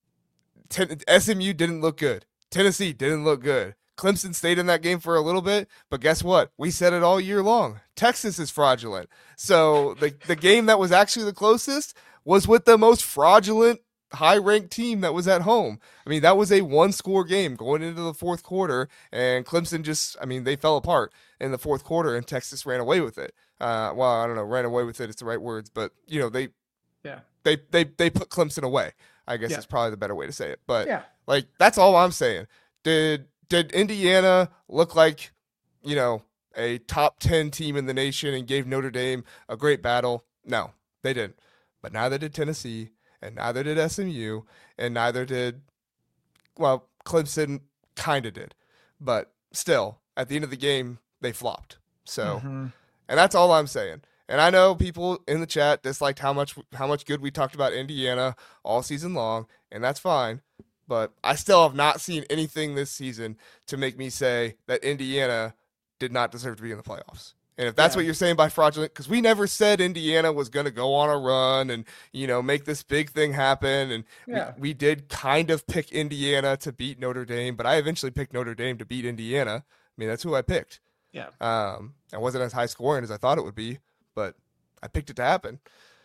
ten, S M U didn't look good. Tennessee didn't look good. Clemson stayed in that game for a little bit, but guess what? We said it all year long. Texas is fraudulent. So the the game that was actually the closest was with the most fraudulent high-ranked team that was at home. I mean, that was a one-score game going into the fourth quarter, and Clemson just, I mean, they fell apart in the fourth quarter, and Texas ran away with it. Uh, well, I don't know, ran away with it, it's the right words, but, you know, they Yeah. they they, they put Clemson away, I guess Yeah. is probably the better way to say it. But, Yeah. like, that's all I'm saying. Did did Indiana look like, you know, a top ten team in the nation and gave Notre Dame a great battle? No, they didn't. But neither did Tennessee, and neither did S M U, and neither did, well, Clemson kind of did. But still, at the end of the game, they flopped. So, Mhm. and that's all I'm saying. And I know people in the chat disliked how much how much good we talked about Indiana all season long, and that's fine. But I still have not seen anything this season to make me say that Indiana did not deserve to be in the playoffs. And if that's Yeah. what you're saying by fraudulent, because we never said Indiana was going to go on a run and, you know, make this big thing happen. And Yeah. we, we did kind of pick Indiana to beat Notre Dame, but I eventually picked Notre Dame to beat Indiana. I mean, that's who I picked. Yeah. Um, it wasn't as high scoring as I thought it would be, but I picked it to happen.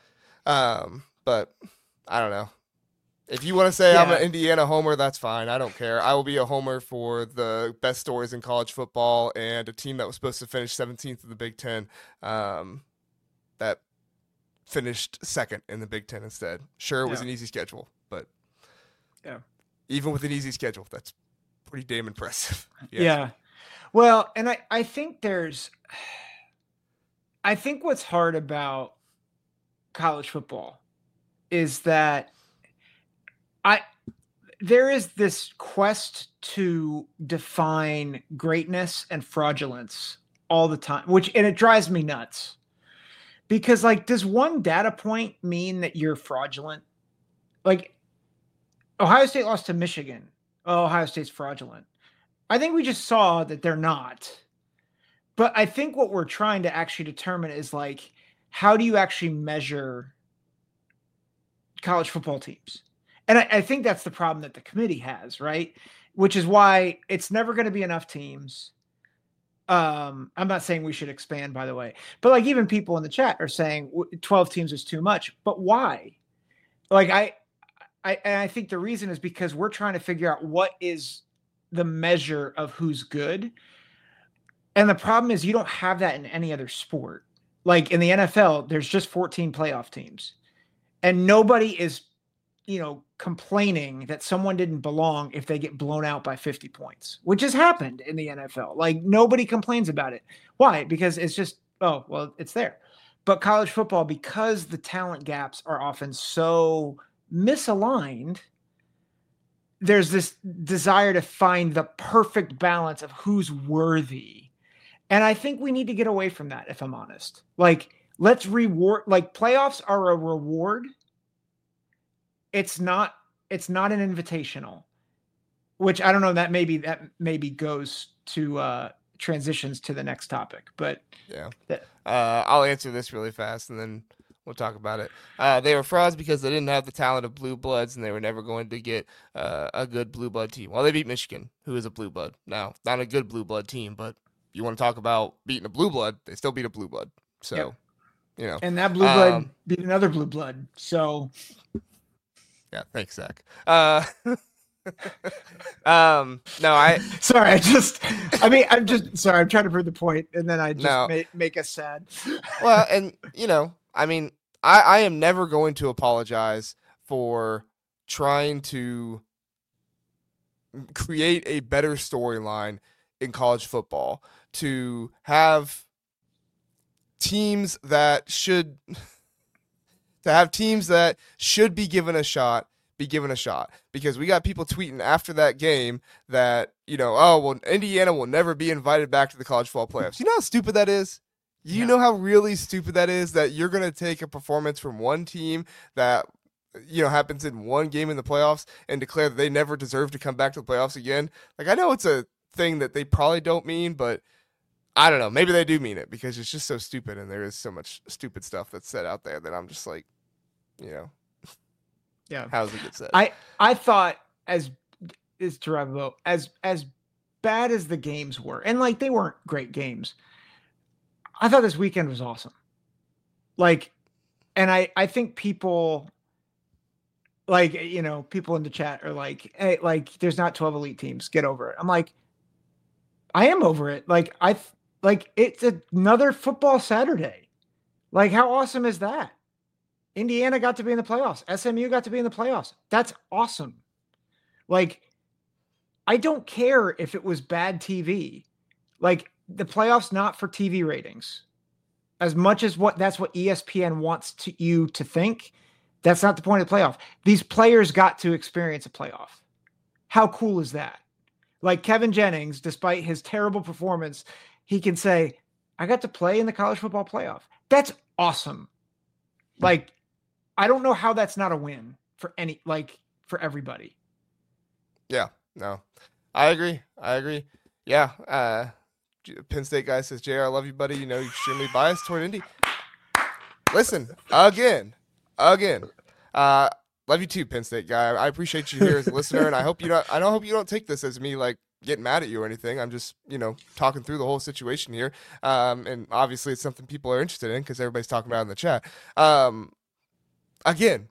Um, but I don't know. If you want to say I'm Yeah. an Indiana homer, that's fine. I don't care. I will be a homer for the best stories in college football and a team that was supposed to finish seventeenth in the Big Ten, um, that finished second in the Big Ten instead. Sure, it was Yeah. an easy schedule, but Yeah. even with an easy schedule, that's pretty damn impressive. Yes. Yeah. Well, and I, I think there's, I think what's hard about college football is that I, there is this quest to define greatness and fraudulence all the time, which, and it drives me nuts because like, does one data point mean that you're fraudulent? Like Ohio State lost to Michigan. Oh, Ohio State's fraudulent. I think we just saw that they're not. But I think what we're trying to actually determine is like, how do you actually measure college football teams? And I, I think that's the problem that the committee has, right? Which is why it's never going to be enough teams. Um, I'm not saying we should expand, by the way, but like even people in the chat are saying twelve teams is too much. But why? Like I, I, and I think the reason is because we're trying to figure out what is the measure of who's good. And the problem is you don't have that in any other sport. Like in the N F L, there's just fourteen playoff teams. And nobody is, you know, complaining that someone didn't belong if they get blown out by fifty points, which has happened in the N F L. Like nobody complains about it. Why? Because it's just, oh, well, it's there. But college football, because the talent gaps are often so misaligned, there's this desire to find the perfect balance of who's worthy. And I think we need to get away from that, if I'm honest. Like, let's reward, like playoffs are a reward. It's not, it's not an invitational, which I don't know, that maybe that maybe goes to uh transitions to the next topic, but yeah. That, uh, I'll answer this really fast and then we'll talk about it. Uh, they were frauds because they didn't have the talent of blue bloods, and they were never going to get uh, a good blue blood team. Well, they beat Michigan, who is a blue blood. Now, not a good blue blood team, but you want to talk about beating a blue blood, they still beat a blue blood. So, yep. you know. And that blue blood um, beat another blue blood. So. Yeah, thanks, Zach. Uh, um, no, I. Sorry, I just. I mean, I'm just sorry. I'm trying to prove the point, and then I just no. make, make us sad. Well, and you know, I mean, I, I am never going to apologize for trying to create a better storyline in college football, to have teams that should to have teams that should be given a shot be given a shot, because we got people tweeting after that game that, you know, oh, well, Indiana will never be invited back to the college football playoffs. You know how stupid that is? You yeah. know how really stupid that is, that you're going to take a performance from one team that, you know, happens in one game in the playoffs and declare that they never deserve to come back to the playoffs again. Like, I know it's a thing that they probably don't mean, but I don't know. Maybe they do mean it, because it's just so stupid, and there is so much stupid stuff that's said out there that I'm just like, you know, yeah. How does it get said? I, I thought as is Terebo, as as bad as the games were, and like they weren't great games, I thought this weekend was awesome. Like, and I, I think people, like, you know, people in the chat are like, hey, like, there's not twelve elite teams. Get over it. I'm like, I am over it. Like, I, like, it's another football Saturday. Like, how awesome is that? Indiana got to be in the playoffs. S M U got to be in the playoffs. That's awesome. Like, I don't care if it was bad T V. Like, the playoffs not for T V ratings. As much as what that's what E S P N wants to you to think, that's not the point of the playoff. These players got to experience a playoff. How cool is that? Like Kevin Jennings, despite his terrible performance, he can say, I got to play in the college football playoff. That's awesome. Like, I don't know how that's not a win for any, like, for everybody. Yeah, no, I agree. I agree. Yeah. Uh, Penn State guy says, J R, I love you, buddy. You know, you're extremely biased toward Indy. Listen, again, again, uh, love you too, Penn State guy. I appreciate you here as a listener, and I hope you don't, I don't hope you don't take this as me, like, getting mad at you or anything. I'm just, you know, talking through the whole situation here. Um, and obviously it's something people are interested in because everybody's talking about it in the chat. Um, Again,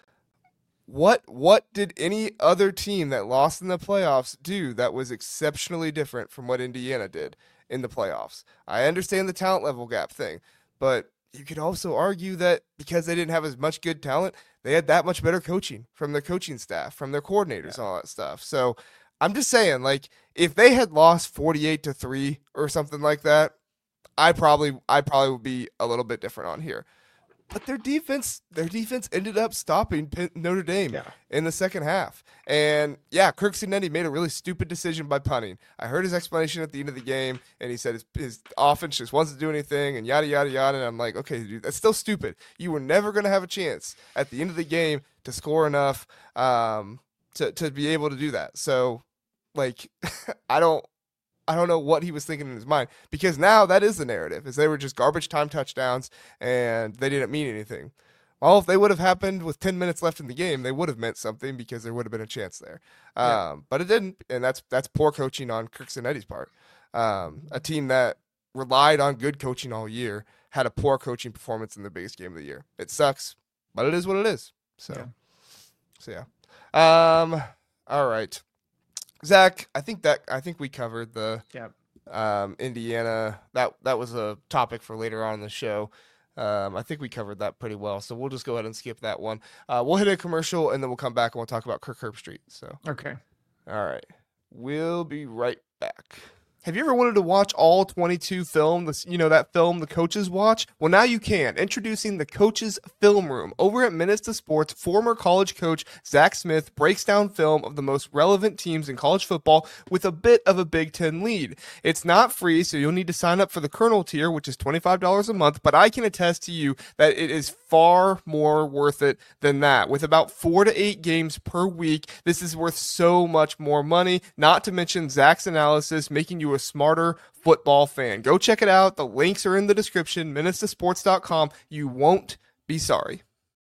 what what did any other team that lost in the playoffs do that was exceptionally different from what Indiana did in the playoffs? I understand the talent level gap thing, but you could also argue that because they didn't have as much good talent, they had that much better coaching from their coaching staff, from their coordinators, yeah. and all that stuff. So I'm just saying, like, if they had lost forty-eight to three or something like that, I probably I probably would be a little bit different on here. But their defense, their defense ended up stopping Penn, Notre Dame yeah. in the second half. And, yeah, Kirk Cignelli made a really stupid decision by punting. I heard his explanation at the end of the game, and he said his, his offense just wasn't doing anything and yada, yada, yada. And I'm like, okay, dude, that's still stupid. You were never going to have a chance at the end of the game to score enough um, to, to be able to do that. So, like, I don't. I don't know what he was thinking in his mind, because now that is the narrative, is they were just garbage time touchdowns and they didn't mean anything. Well, if they would have happened with ten minutes left in the game, they would have meant something because there would have been a chance there. Yeah. Um, but it didn't, and that's that's poor coaching on Kirk Cignelli's part. Um, a team that relied on good coaching all year had a poor coaching performance in the biggest game of the year. It sucks, but it is what it is. So, yeah. so yeah. Um, all right. Zach, I think that I think we covered the yep. um, Indiana. That that was a topic for later on in the show. Um, I think we covered that pretty well, so we'll just go ahead and skip that one. Uh, we'll hit a commercial, and then we'll come back and we'll talk about Kirk Herbstreit. So okay, all right, we'll be right back. Have you ever wanted to watch all twenty-two film, this, you know, that film the coaches watch? Well, now you can. Introducing the Coaches Film Room. Over at Minutes to Sports, former college coach Zach Smith breaks down film of the most relevant teams in college football with a bit of a Big Ten lead. It's not free, so you'll need to sign up for the Colonel tier, which is twenty-five dollars a month, but I can attest to you that it is far more worth it than that. With about four to eight games per week, this is worth so much more money, not to mention Zach's analysis, making you a smarter football fan. Go check it out. The links are in the description, minutes to sports dot com. You won't be sorry.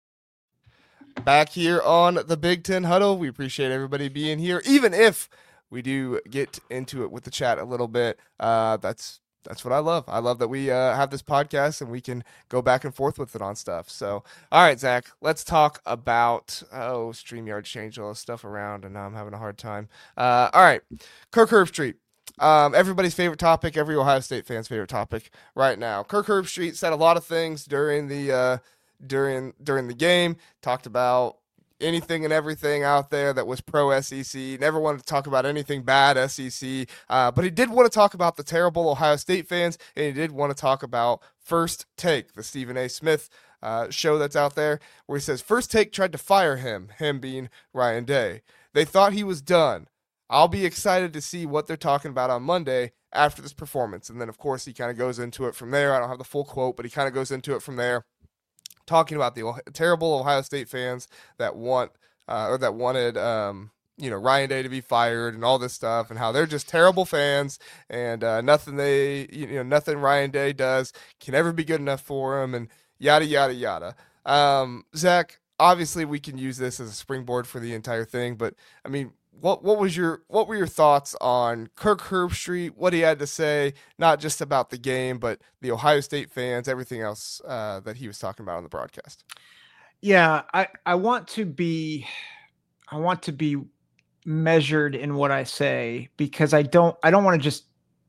Back here on the Big Ten Huddle, we appreciate everybody being here, even if we do get into it with the chat a little bit. Uh, that's That's what I love. I love that we uh, have this podcast and we can go back and forth with it on stuff. So, all right, Zach, let's talk about, oh, StreamYard changed all this stuff around and now I'm having a hard time. Uh, all right, Kirk Herbstreit. Um, everybody's favorite topic, every Ohio State fan's favorite topic right now. Kirk Herbstreit said a lot of things during the uh, during during the game, talked about anything and everything out there that was pro S E C. Never wanted to talk about anything bad S E C, uh, but he did want to talk about the terrible Ohio State fans, and he did want to talk about First Take, the Stephen A. Smith uh, show that's out there, where he says First Take tried to fire him, him being Ryan Day. They thought he was done. I'll be excited to see what they're talking about on Monday after this performance. And then, of course, he kind of goes into it from there. I don't have the full quote, but he kind of goes into it from there, talking about the terrible Ohio State fans that want uh, or that wanted, um, you know, Ryan Day to be fired and all this stuff, and how they're just terrible fans, and uh, nothing they, you know, nothing Ryan Day does can ever be good enough for him, and yada yada yada. Um, Zach, obviously, we can use this as a springboard for the entire thing, but I mean, what what was your what were your thoughts on Kirk Herbstreit, what he had to say, not just about the game, but the Ohio State fans, everything else uh, that he was talking about on the broadcast? Yeah, I, I want to be I want to be measured in what I say, because I don't I don't want to just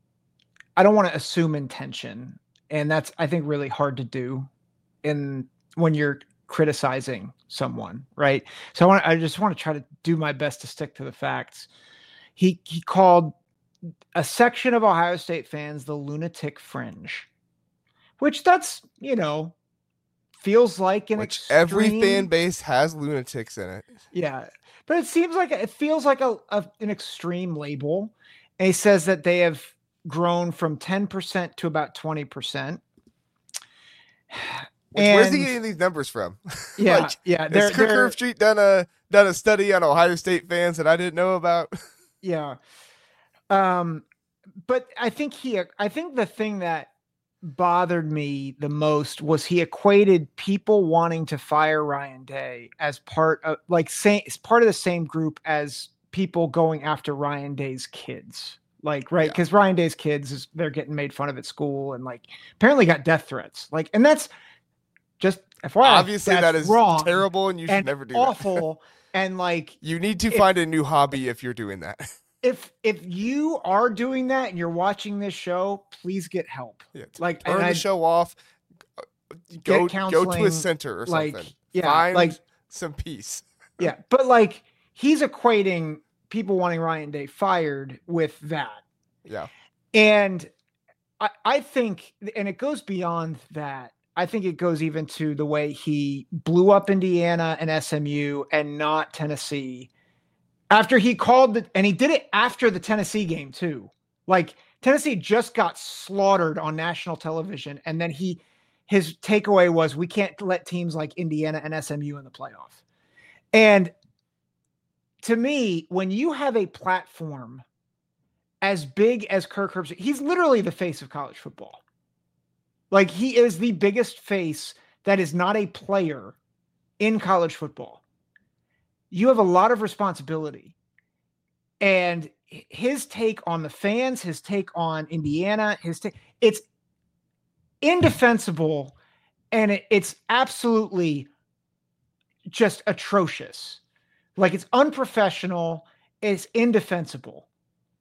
I don't want to assume intention, and that's, I think, really hard to do in when you're criticizing someone, right? So I want I just want to try to do my best to stick to the facts. He he called a section of Ohio State fans the lunatic fringe, which that's, you know, feels like an Which extreme, every fan base has lunatics in it. Yeah, but it seems like it feels like a, a an extreme label. And he says that they have grown from ten percent to about twenty percent. Which, and, where's he getting these numbers from? Yeah, like, yeah. Has Kirk Herbstreit done a done a study on Ohio State fans that I didn't know about? Yeah. Um, but I think he, I think the thing that bothered me the most was he equated people wanting to fire Ryan Day as part of, like, say, it's part of the same group as people going after Ryan Day's kids. Like, right. Yeah. Cause Ryan Day's kids is they're getting made fun of at school and like apparently got death threats. Like, and that's just F Y I, obviously that is wrong, terrible and you should and never do awful. that. Awful. And like, you need to if, find a new hobby if you're doing that. If, if you are doing that and you're watching this show, please get help. Yeah, like, turn and the I, show off, go, go to a center or like, something. Yeah, find like some peace. Yeah. But like, he's equating people wanting Ryan Day fired with that. Yeah. And I, I think, and it goes beyond that. I think it goes even to the way he blew up Indiana and S M U and not Tennessee after he called the, and he did it after the Tennessee game too. Like, Tennessee just got slaughtered on national television. And then he, his takeaway was, we can't let teams like Indiana and S M U in the playoff. And to me, when you have a platform as big as Kirk Herbstreit, he's literally the face of college football. Like, he is the biggest face that is not a player in college football. You have a lot of responsibility. And his take on the fans, his take on Indiana, his take, it's indefensible, and it, it's absolutely just atrocious. Like, it's unprofessional, it's indefensible.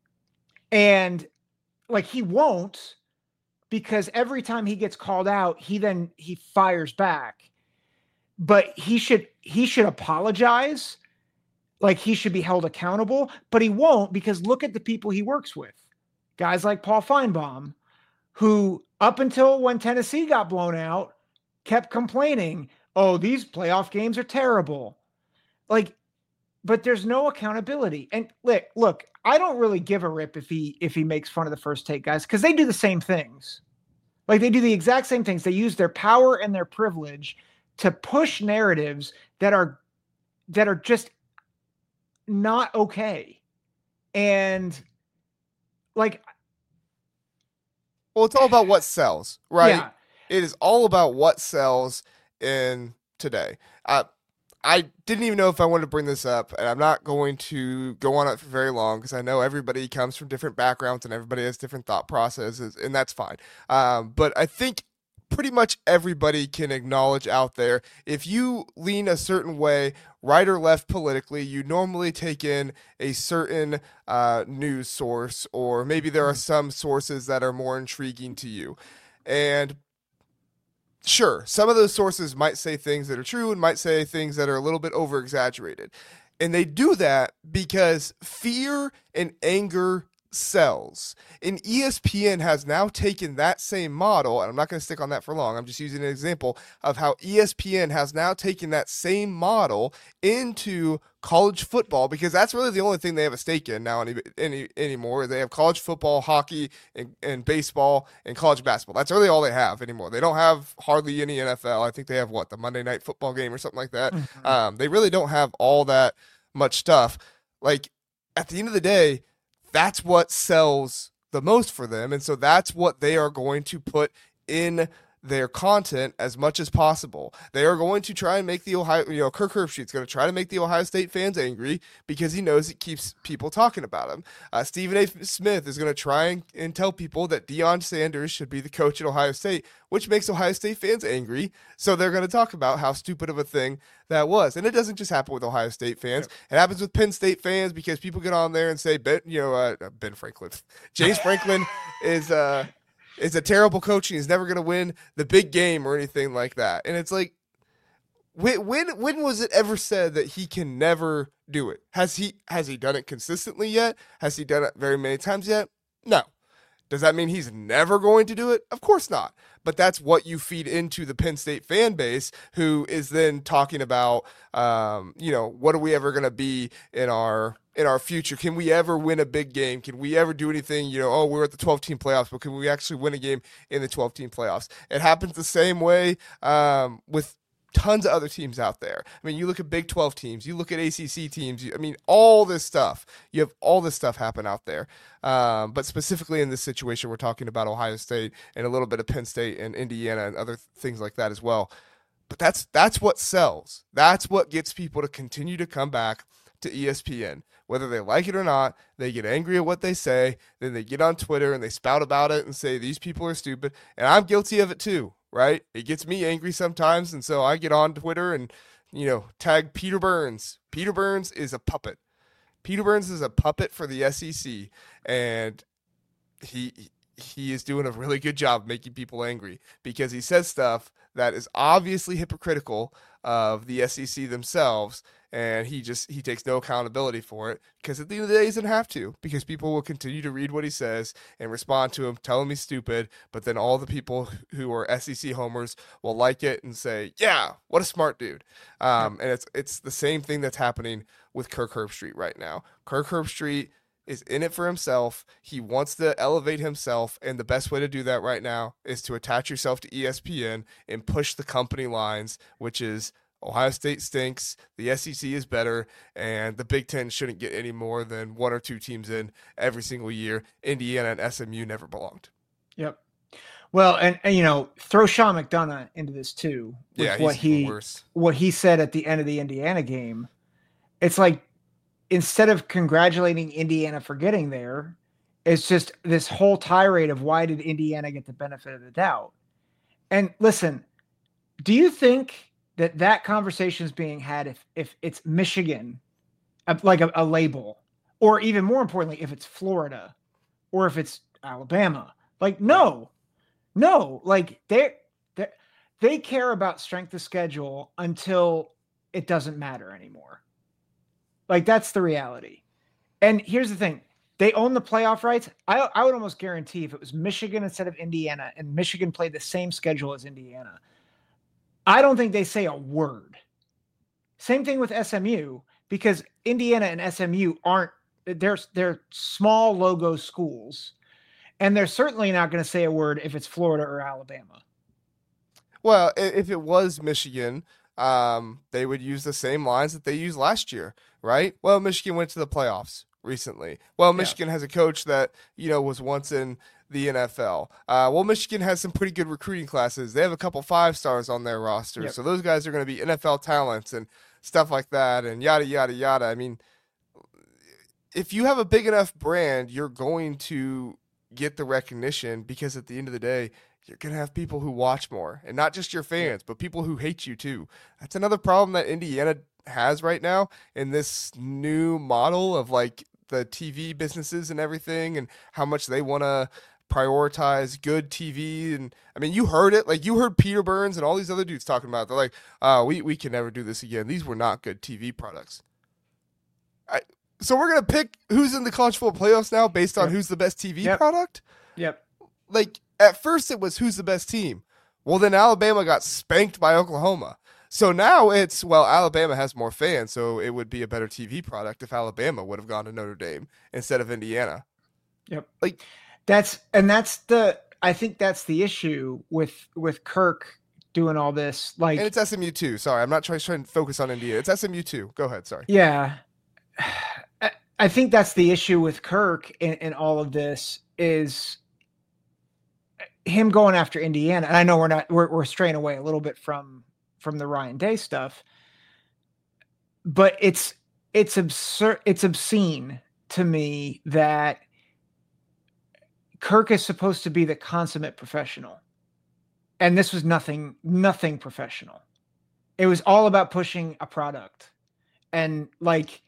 And like, he won't, because every time he gets called out, he then he fires back. But he should he should apologize. Like, he should be held accountable, but he won't, because look at the people he works with. guys like Paul Feinbaum, who up until when Tennessee got blown out, kept complaining, oh, these playoff games are terrible. Like, but there's no accountability. And look, look, I don't really give a rip if he if he makes fun of the First Take guys, because they do the same things. Like, they do the exact same things. They use their power and their privilege to push narratives that are that are just not okay. And like, well, it's all about what sells, right? Yeah. It is all about what sells in today. Uh, I didn't even know if I wanted to bring this up, and I'm not going to go on it for very long because I know everybody comes from different backgrounds and everybody has different thought processes, and that's fine. Um, but I think pretty much everybody can acknowledge out there, if you lean a certain way, right or left politically, you normally take in a certain uh, news source, or maybe there are some sources that are more intriguing to you. And sure, some of those sources might say things that are true and might say things that are a little bit over exaggerated. And they do that because fear and anger sells. And E S P N has now taken that same model, and I'm not going to stick on that for long. I'm just using an example of how E S P N has now taken that same model into college football, because that's really the only thing they have a stake in now any, any anymore. They have college football, hockey, and, and baseball, and college basketball. That's really all they have anymore. They don't have hardly any N F L. I think they have, what, the Monday Night Football game or something like that. Mm-hmm. Um, they really don't have all that much stuff. Like, at the end of the day, that's what sells the most for them. And so that's what they are going to put in their content as much as possible. They are going to try and make the Ohio, you know, Kirk Herbstreit's going to try to make the Ohio State fans angry because he knows it keeps people talking about him. Uh, Stephen A. Smith is going to try and, and tell people that Deion Sanders should be the coach at Ohio State, which makes Ohio State fans angry. So they're going to talk about how stupid of a thing that was. And it doesn't just happen with Ohio State fans. It happens with Penn State fans because people get on there and say, Ben, you know, uh, Ben Franklin, James Franklin is, uh, is a terrible coach and he's never going to win the big game or anything like that. And it's like, when, when when was it ever said that he can never do it? Has he has he done it consistently yet? Has he done it very many times yet? No. Does that mean he's never going to do it? Of course not. But that's what you feed into the Penn State fan base, who is then talking about, um, you know, what are we ever going to be in our in our future? Can we ever win a big game? Can we ever do anything? You know, oh, we're at the twelve-team playoffs, but can we actually win a game in the twelve-team playoffs? It happens the same way um, with tons of other teams out there. I mean, you look at Big twelve teams, you look at A C C teams, you, I mean, all this stuff. You have all this stuff happen out there. Um, but specifically in this situation, we're talking about Ohio State and a little bit of Penn State and Indiana and other things like that as well. But that's that's what sells. That's what gets people to continue to come back to E S P N. Whether they like it or not, they get angry at what they say, then they get on Twitter and they spout about it and say, these people are stupid. And I'm guilty of it too. Right? It gets me angry sometimes, and so I get on Twitter and, you know, tag Peter Burns. Peter Burns is a puppet. Peter Burns is a puppet for the S E C, and he he is doing a really good job making people angry because he says stuff that is obviously hypocritical of the S E C themselves, and he just he takes no accountability for it because at the end of the day he doesn't have to, because people will continue to read what he says and respond to him, tell him he's stupid, but then all the people who are S E C homers will like it and say, yeah, what a smart dude. Um, and it's it's the same thing that's happening with Kirk Herbstreit right now. Kirk Herbstreit is in it for himself. He wants to elevate himself, and the best way to do that right now is to attach yourself to E S P N and push the company lines, which is Ohio State stinks, the S E C is better, and the Big Ten shouldn't get any more than one or two teams in every single year. Indiana and S M U never belonged. Yep. Well, and, and you know, throw Sean McDonough into this too. With yeah, what he worse. what he said at the end of the Indiana game. It's like, instead of congratulating Indiana for getting there, it's just this whole tirade of why did Indiana get the benefit of the doubt? And listen, do you think that that conversation is being had if if it's Michigan, like a, a label, or even more importantly, if it's Florida or if it's Alabama? Like, no, no, like they they they care about strength of schedule until it doesn't matter anymore. Like, that's the reality. And here's the thing. they own the playoff rights. I I would almost guarantee if it was Michigan instead of Indiana, and Michigan played the same schedule as Indiana, I don't think they say a word. Same thing with S M U, because Indiana and S M U aren't they're they're small logo schools, and they're certainly not going to say a word if it's Florida or Alabama. Well, i- if it was Michigan, um, they would use the same lines that they used last year, right? Well, Michigan went to the playoffs recently. Well, Yeah. Michigan has a coach that, you know, was once in the N F L. Uh, well, Michigan has some pretty good recruiting classes. They have a couple five stars on their roster. Yep. So those guys are going to be N F L talents and stuff like that and yada, yada, yada. I mean, if you have a big enough brand, you're going to get the recognition because at the end of the day, you're going to have people who watch more and not just your fans, but people who hate you too. That's another problem that Indiana has right now in this new model of like the T V businesses and everything and how much they want to prioritize good T V. And I mean, you heard it, like you heard Peter Burns and all these other dudes talking about it. They're like, uh, we, we can never do this again. These were not good T V products. I, so we're going to pick who's in the college football playoffs now based on Yep. who's the best T V Yep. product. Yep. Like at first it was who's the best team. Well, then Alabama got spanked by Oklahoma. So now it's, well, Alabama has more fans, so it would be a better T V product if Alabama would have gone to Notre Dame instead of Indiana. Yep. Like That's and that's the I think that's the issue with with Kirk doing all this. Like, and it's S M U too. Sorry, I'm not trying, trying to focus on Indiana. It's S M U too. Go ahead. Sorry. yeah, I, I think that's the issue with Kirk in, in all of this is him going after Indiana. And I know we're not we're we're straying away a little bit from from the Ryan Day stuff, but it's it's absurd. It's obscene to me that Kirk is supposed to be the consummate professional. And this was nothing, nothing professional. It was all about pushing a product. And like,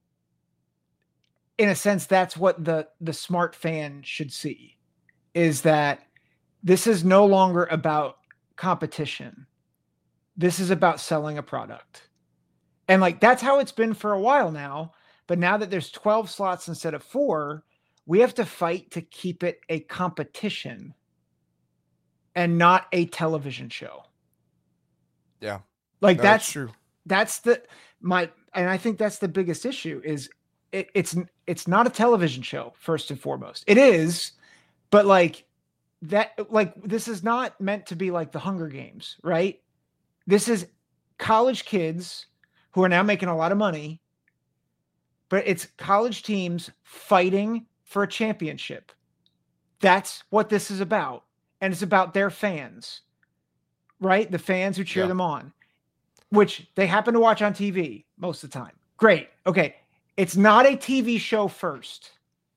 in a sense, that's what the, the smart fan should see, is that this is no longer about competition. This is about selling a product. And like, that's how it's been for a while now. But now that there's twelve slots instead of four, we have to fight to keep it a competition and not a television show. Yeah. Like No, that's true. That's the my and I think that's the biggest issue is it, it's it's not a television show first and foremost. It is, but like that like this is not meant to be like the Hunger Games, right? This is college kids who are now making a lot of money, but it's college teams fighting for a championship. That's what this is about. And it's about their fans, right? The fans who cheer Yeah. them on, which they happen to watch on T V most of the time. Great. Okay. It's not a T V show first.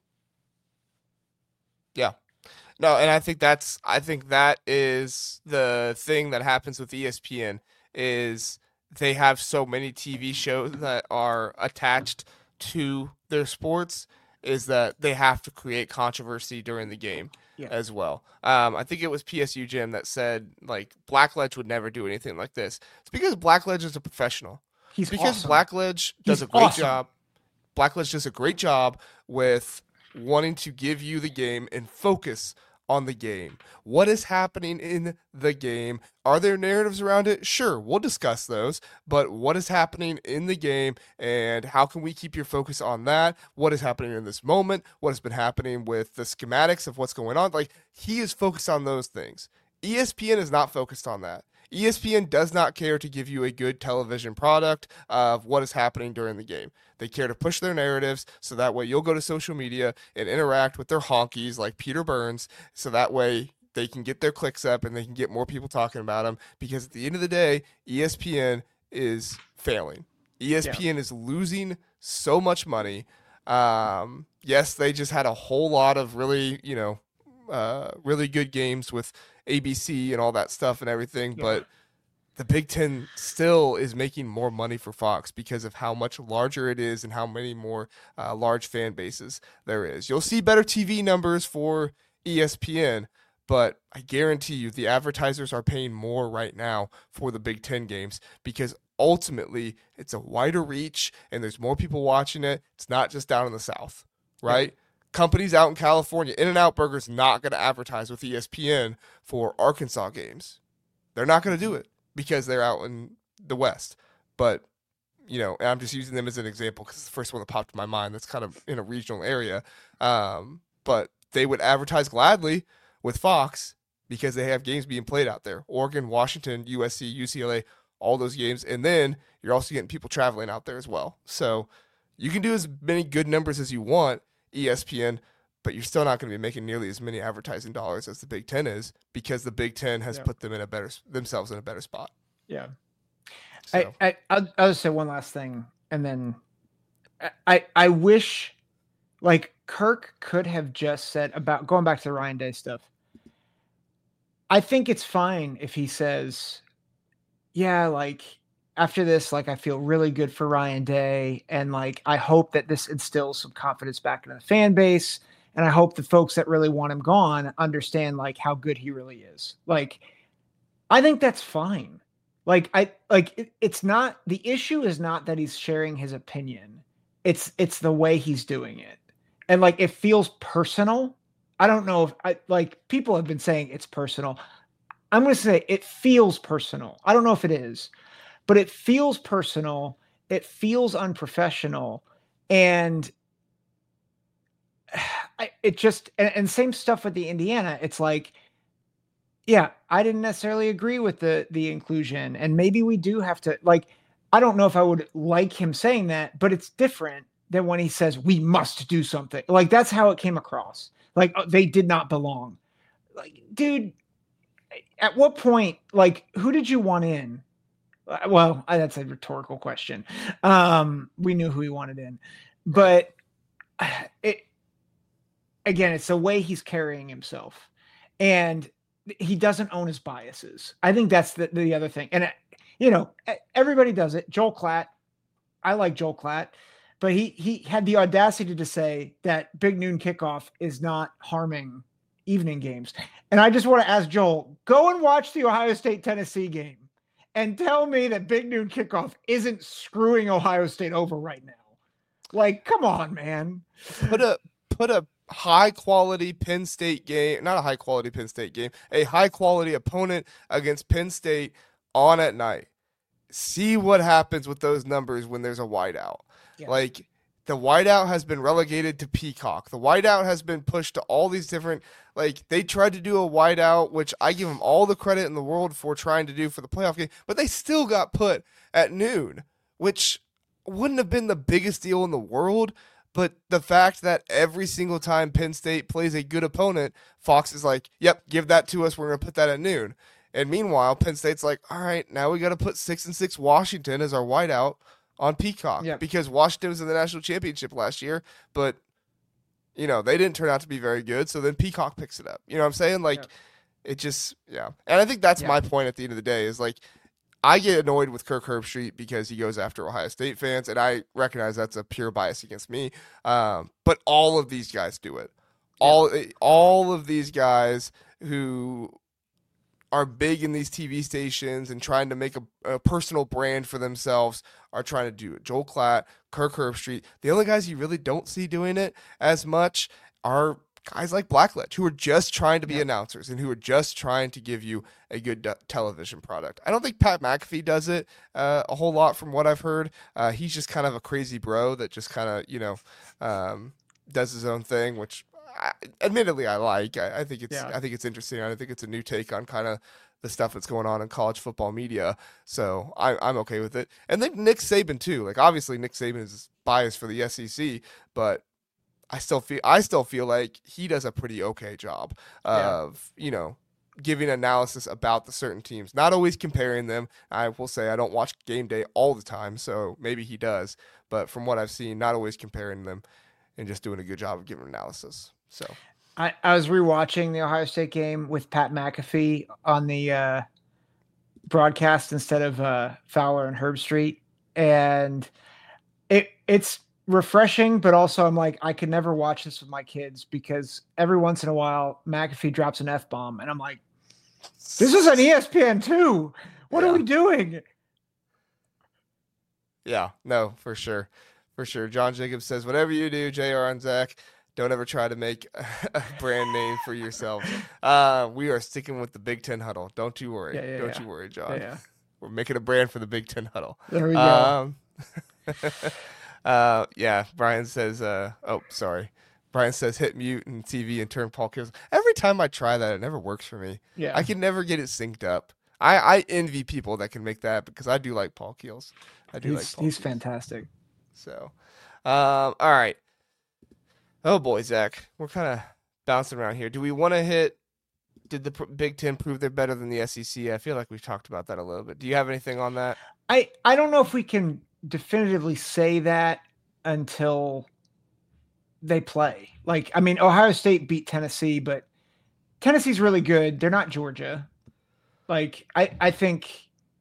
Yeah. No, and I think that's I think that is the thing that happens with E S P N is they have so many T V shows that are attached to their sports is that they have to create controversy during the game Yeah. as well. Um, I think it was P S U Jim that said like Blackledge would never do anything like this. It's because Blackledge is a professional. He's because awesome. Blackledge does He's a great awesome. job. Blackledge does a great job with wanting to give you the game and focus on the game. What is happening in the game? Are there narratives around it? Sure, we'll discuss those. But what is happening in the game and how can we keep your focus on that? What is happening in this moment? What has been happening with the schematics of what's going on? Like, he is focused on those things. E S P N is not focused on that. E S P N does not care to give you a good television product of what is happening during the game. They care to push their narratives so that way you'll go to social media and interact with their honkies like Peter Burns so that way they can get their clicks up and they can get more people talking about them because at the end of the day, E S P N is failing. E S P N yeah. is losing so much money. Um, yes, they just had a whole lot of really, you know, uh, really good games with A B C and all that stuff and everything, yeah. but the Big Ten still is making more money for Fox because of how much larger it is and how many more uh, large fan bases there is. You'll see better T V numbers for E S P N, but I guarantee you the advertisers are paying more right now for the Big Ten games because ultimately it's a wider reach and there's more people watching it. It's not just down in the South, right? Yeah. companies out in California, In-N-Out Burger's not going to advertise with E S P N for Arkansas games. They're not going to do it because they're out in the West. But, you know, and I'm just using them as an example because it's the first one that popped in my mind that's kind of in a regional area. Um, but they would advertise gladly with Fox because they have games being played out there. Oregon, Washington, U S C, U C L A, all those games. And then you're also getting people traveling out there as well. So you can do as many good numbers as you want, E S P N, but you're still not going to be making nearly as many advertising dollars as the Big Ten is because the Big Ten has yeah. put them in a better themselves in a better spot. Yeah. So. I, I I'll, I'll just say one last thing, and then I I wish like Kirk could have just said about going back to the Ryan Day stuff. I think it's fine if he says, yeah, like after this, like I feel really good for Ryan Day, and like I hope that this instills some confidence back into the fan base, and I hope the folks that really want him gone understand like how good he really is. Like, I think that's fine. Like I like it, it's not the issue is not that he's sharing his opinion. It's it's the way he's doing it, and like it feels personal. I don't know if I like people have been saying it's personal. I'm going to say it feels personal. I don't know if it is. But it feels personal. It feels unprofessional. And I, it just, and, and same stuff with the Indiana. It's like, yeah, I didn't necessarily agree with the, the inclusion. And maybe we do have to, like, I don't know if I would like him saying that, but it's different than when he says, we must do something. Like, that's how it came across. Like, uh, they did not belong. Like, dude, at what point, like, who did you want in? Well, that's a rhetorical question. Um, we knew who he wanted in, but it again, it's the way he's carrying himself, and he doesn't own his biases. I think that's the, the other thing. And you know, everybody does it. Joel Klatt, I like Joel Klatt, but he he had the audacity to say that Big Noon Kickoff is not harming evening games. And I just want to ask Joel, go and watch the Ohio State Tennessee game. And tell me that Big Noon Kickoff isn't screwing Ohio State over right now. Like, come on, man. Put a put a high quality Penn State game, not a high quality Penn State game, a high quality opponent against Penn State on at night. See what happens with those numbers when there's a whiteout. Yeah. Like, the whiteout has been relegated to Peacock. The whiteout has been pushed to all these different, like, they tried to do a whiteout, which I give them all the credit in the world for trying to do for the playoff game, but they still got put at noon, which wouldn't have been the biggest deal in the world. But the fact that every single time Penn State plays a good opponent, Fox is like, yep, give that to us. We're going to put that at noon. And meanwhile, Penn State's like, all right, now we got to put six and six Washington as our whiteout on Peacock, yep. because Washington was in the national championship last year, but you know, they didn't turn out to be very good. So then Peacock picks it up. You know what I'm saying? Like yep. it just, yeah. And I think that's yep. my point at the end of the day is like, I get annoyed with Kirk Herbstreit because he goes after Ohio State fans, and I recognize that's a pure bias against me. Um, but all of these guys do it. All, yeah. all of these guys who are big in these T V stations and trying to make a, a personal brand for themselves are trying to do it. Joel Klatt, Kirk Herbstreit. The only guys you really don't see doing it as much are guys like Blackledge, who are just trying to be yeah. announcers and who are just trying to give you a good de- television product. I don't think Pat McAfee does it uh, a whole lot from what I've heard. Uh, he's just kind of a crazy bro that just kind of, you know, um, does his own thing, which I, admittedly I like. I, I think it's yeah. I think it's interesting. I think it's a new take on kind of the stuff that's going on in college football media. So I, I'm okay with it. And then Nick Saban too. Like obviously Nick Saban is biased for the S E C, but I still feel I still feel like he does a pretty okay job of yeah. you know, giving analysis about the certain teams. Not always comparing them. I will say I don't watch Game Day all the time, so maybe he does. But from what I've seen, not always comparing them and just doing a good job of giving analysis. So I, I was rewatching the Ohio State game with Pat McAfee on the uh, broadcast instead of uh, Fowler and Herbstreit, and it it's refreshing, but also I'm like, I could never watch this with my kids because every once in a while McAfee drops an F-bomb, and I'm like, this is an E S P N two. What yeah. are we doing? Yeah, no, for sure. For sure. John Jacobs says, whatever you do, J R and Zach, Don't ever try to make a brand name for yourselves. Uh, we are sticking with the Big Ten Huddle. Don't you worry. Yeah, yeah, Don't yeah. you worry, John. Yeah, yeah. We're making a brand for the Big Ten Huddle. There we go. Um, uh, yeah, Brian says, uh, oh, sorry. Brian says hit mute and T V and turn Paul Keels. Every time I try that, it never works for me. Yeah. I can never get it synced up. I, I envy people that can make that because I do like Paul Keels. I do he's, like Paul He's Keels. fantastic. So, um, all right. Oh boy, Zach, we're kind of bouncing around here. Do we want to hit? Did the pr- Big Ten prove they're better than the S E C? I feel like we've talked about that a little bit. Do you have anything on that? I I don't know if we can definitively say that until they play. Like, I mean, Ohio State beat Tennessee, but Tennessee's really good. They're not Georgia. Like, I I think.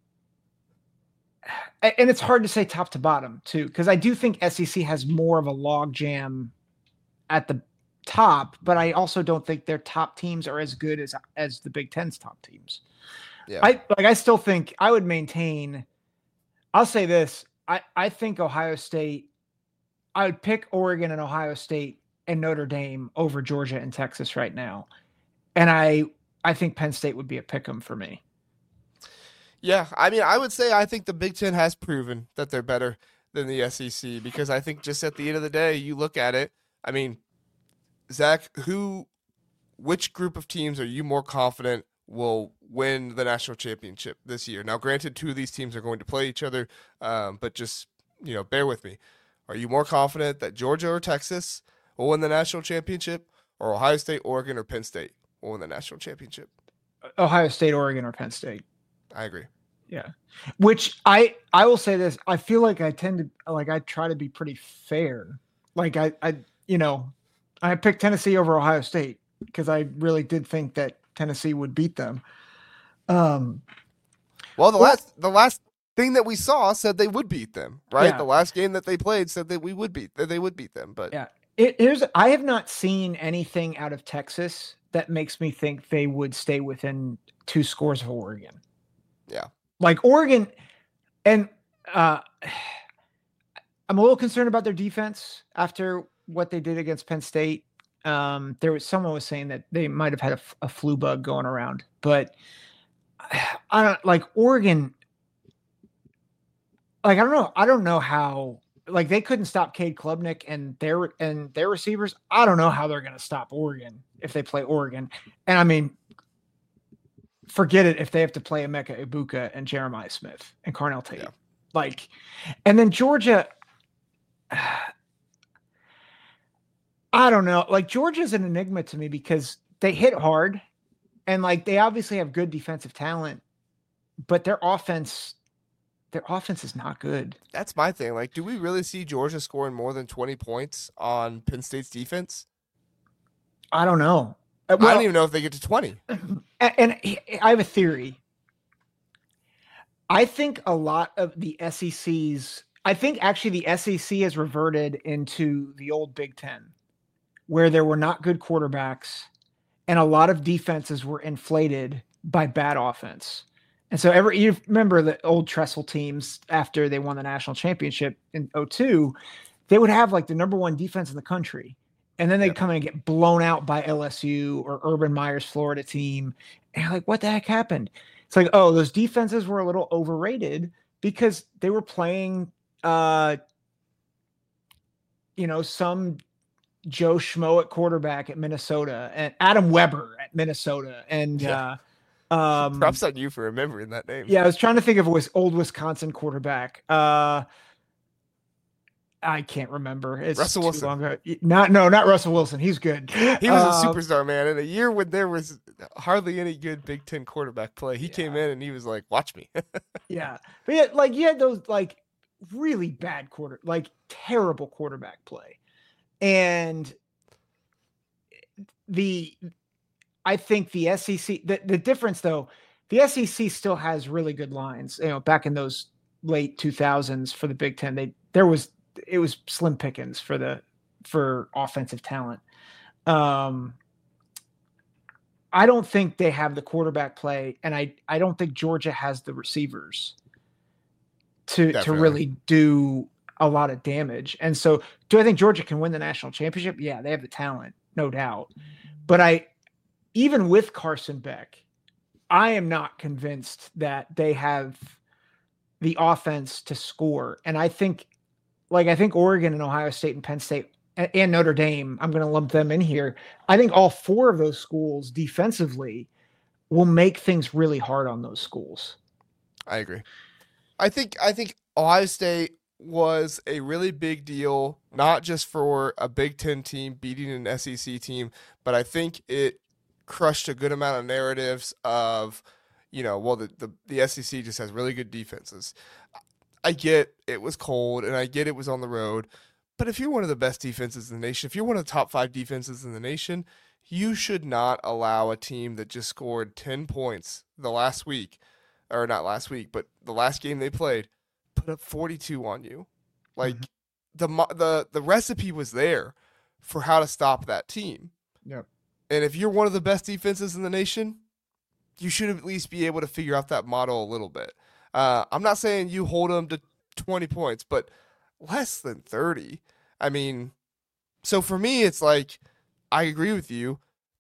And it's hard to say top to bottom too, because I do think S E C has more of a log jam at the top, but I also don't think their top teams are as good as as the Big Ten's top teams. Yeah. I like I still think I would maintain. I'll say this. I, I think Ohio State, I would pick Oregon and Ohio State and Notre Dame over Georgia and Texas right now. And I I think Penn State would be a pick 'em for me. Yeah, I mean, I would say I think the Big Ten has proven that they're better than the S E C because I think just at the end of the day, you look at it. I mean, Zach, who, which group of teams are you more confident will win the national championship this year? Now, granted, two of these teams are going to play each other, um, but just, you know, bear with me. Are you more confident that Georgia or Texas will win the national championship, or Ohio State, Oregon, or Penn State will win the national championship? Ohio State, Oregon, or Penn State. I agree. Yeah. Which I, I will say this. I feel like I tend to, like, I try to be pretty fair. Like I, I, you know, I picked Tennessee over Ohio State because I really did think that Tennessee would beat them. Um, well, the well, last, the last thing that we saw said they would beat them, right? Yeah. The last game that they played said that we would beat, that they would beat them, but yeah, it is. I have not seen anything out of Texas that makes me think they would stay within two scores of Oregon. Yeah. Like Oregon, and uh, I'm a little concerned about their defense after what they did against Penn State. Um, there was someone was saying that they might have had a, a flu bug going around, but I don't like Oregon. Like, I don't know. I don't know how, like, they couldn't stop Cade Klubnik and their, and their receivers. I don't know how they're going to stop Oregon if they play Oregon. And I mean, forget it if they have to play Emeka Ibuka and Jeremiah Smith and Carnell Tate. Yeah. Like, and then Georgia, I don't know. Like, Georgia's an enigma to me because they hit hard and, like, they obviously have good defensive talent, but their offense, their offense is not good. That's my thing. Like, do we really see Georgia scoring more than twenty points on Penn State's defense? I don't know. Well, I don't even know if they get to twenty. And I have a theory. I think a lot of the S E C's, I think actually the S E C has reverted into the old Big Ten, where there were not good quarterbacks and a lot of defenses were inflated by bad offense. And so every, you remember the old Tressel teams after they won the national championship in oh two, they would have like the number one defense in the country. And then they'd yep. come in and get blown out by L S U or Urban Meyer's Florida team. And you're like, what the heck happened? It's like, oh, those defenses were a little overrated because they were playing, uh, you know, some Joe Schmo at quarterback at Minnesota and Adam Weber at Minnesota. And yeah. uh, um, props on you for remembering that name. Yeah, I was trying to think of a old Wisconsin quarterback. Uh, I can't remember. It's Russell Wilson. Long ago. Not no, not Russell Wilson. He's good. He was uh, a superstar, man. In a year when there was hardly any good Big Ten quarterback play, he yeah. came in and he was like, "Watch me." yeah, but yeah, like you had those like really bad quarter, like terrible quarterback play, and the I think the S E C. The the difference though, the S E C still has really good lines. You know, back in those late two thousands for the Big Ten, they there was. It was slim pickings for the for offensive talent. Um, I don't think they have the quarterback play, and I I don't think Georgia has the receivers to Definitely. to really do a lot of damage. And so, do I think Georgia can win the national championship? Yeah, they have the talent, no doubt. But I, even with Carson Beck, I am not convinced that they have the offense to score. And I think, like, I think Oregon and Ohio State and Penn State and, and Notre Dame, I'm going to lump them in here. I think all four of those schools defensively will make things really hard on those schools. I agree. I think I think Ohio State was a really big deal, not just for a Big Ten team beating an S E C team, but I think it crushed a good amount of narratives of, you know, well, the, the, the S E C just has really good defenses. I get it was cold, and I get it was on the road, but if you're one of the best defenses in the nation, if you're one of the top five defenses in the nation, you should not allow a team that just scored ten points the last week, or not last week, but the last game they played, put up forty-two on you. Like, mm-hmm. the the the recipe was there for how to stop that team. Yep. And if you're one of the best defenses in the nation, you should at least be able to figure out that model a little bit. Uh, I'm not saying you hold them to twenty points, but less than thirty. I mean, so for me, it's like, I agree with you.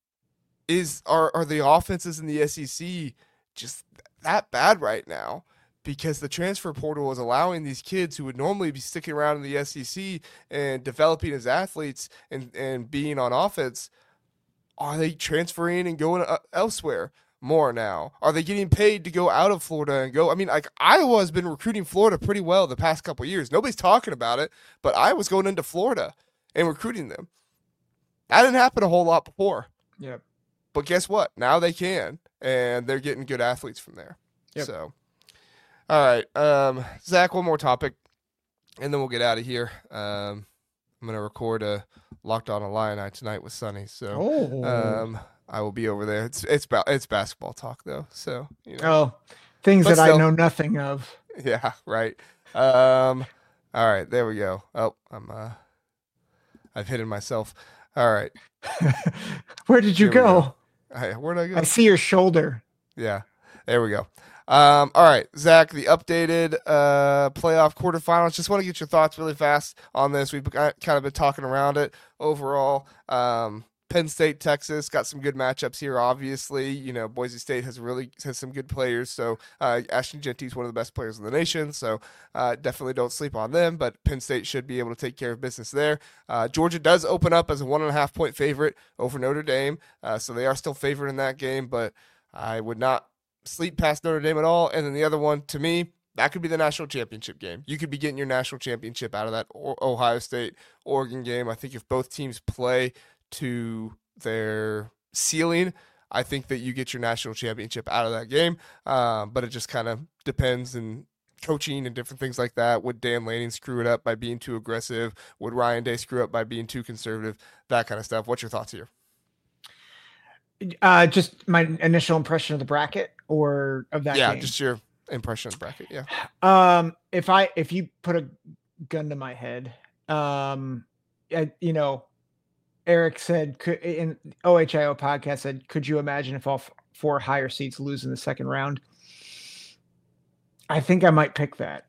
Is are are the offenses in the S E C just that bad right now? Because the transfer portal is allowing these kids who would normally be sticking around in the S E C and developing as athletes and, and being on offense, are they transferring and going elsewhere more now? Are they getting paid to go out of Florida and go? I mean, like, Iowa has been recruiting Florida pretty well the past couple of years. Nobody's talking about it, but Iowa's going into Florida and recruiting them. That didn't happen a whole lot before. Yep. But guess what? Now they can, and they're getting good athletes from there. Yep. So, all right, um, Zach, one more topic, and then we'll get out of here. Um, I'm going to record a Locked On Illini tonight with Sonny, so oh. um, I will be over there. It's it's ba- it's basketball talk though, so you know. Oh, things But that still. I know nothing of. Yeah, right. Um, all right, there we go. Oh, I'm uh, I've hidden myself. All right. Where did you Here we go? go. I, where'd I go? I see your shoulder. Yeah, there we go. Um, all right, Zach, the updated uh, playoff quarterfinals. Just want to get your thoughts really fast on this. We've kind of been talking around it overall. Um, Penn State, Texas, got some good matchups here. Obviously, you know, Boise State has really has some good players. So uh, Ashton Jeanty is one of the best players in the nation. So uh, definitely don't sleep on them. But Penn State should be able to take care of business there. Uh, Georgia does open up as a one and a half point favorite over Notre Dame. Uh, so they are still favored in that game, but I would not sleep past Notre Dame at all. And then the other one, to me, that could be the national championship game. You could be getting your national championship out of that Ohio State Oregon game. I think if both teams play to their ceiling, I think that you get your national championship out of that game. Uh, but it just kind of depends on coaching and different things like that. Would Dan Lanning screw it up by being too aggressive? Would Ryan Day screw up by being too conservative? That kind of stuff. What's your thoughts here? Uh, just my initial impression of the bracket or of that yeah, game? just your impression of the bracket. Yeah. Um, if I if you put a gun to my head, um, I, you know, Eric said could, in O H I O podcast said, could you imagine if all f- four higher seeds lose in the second round? I think I might pick that.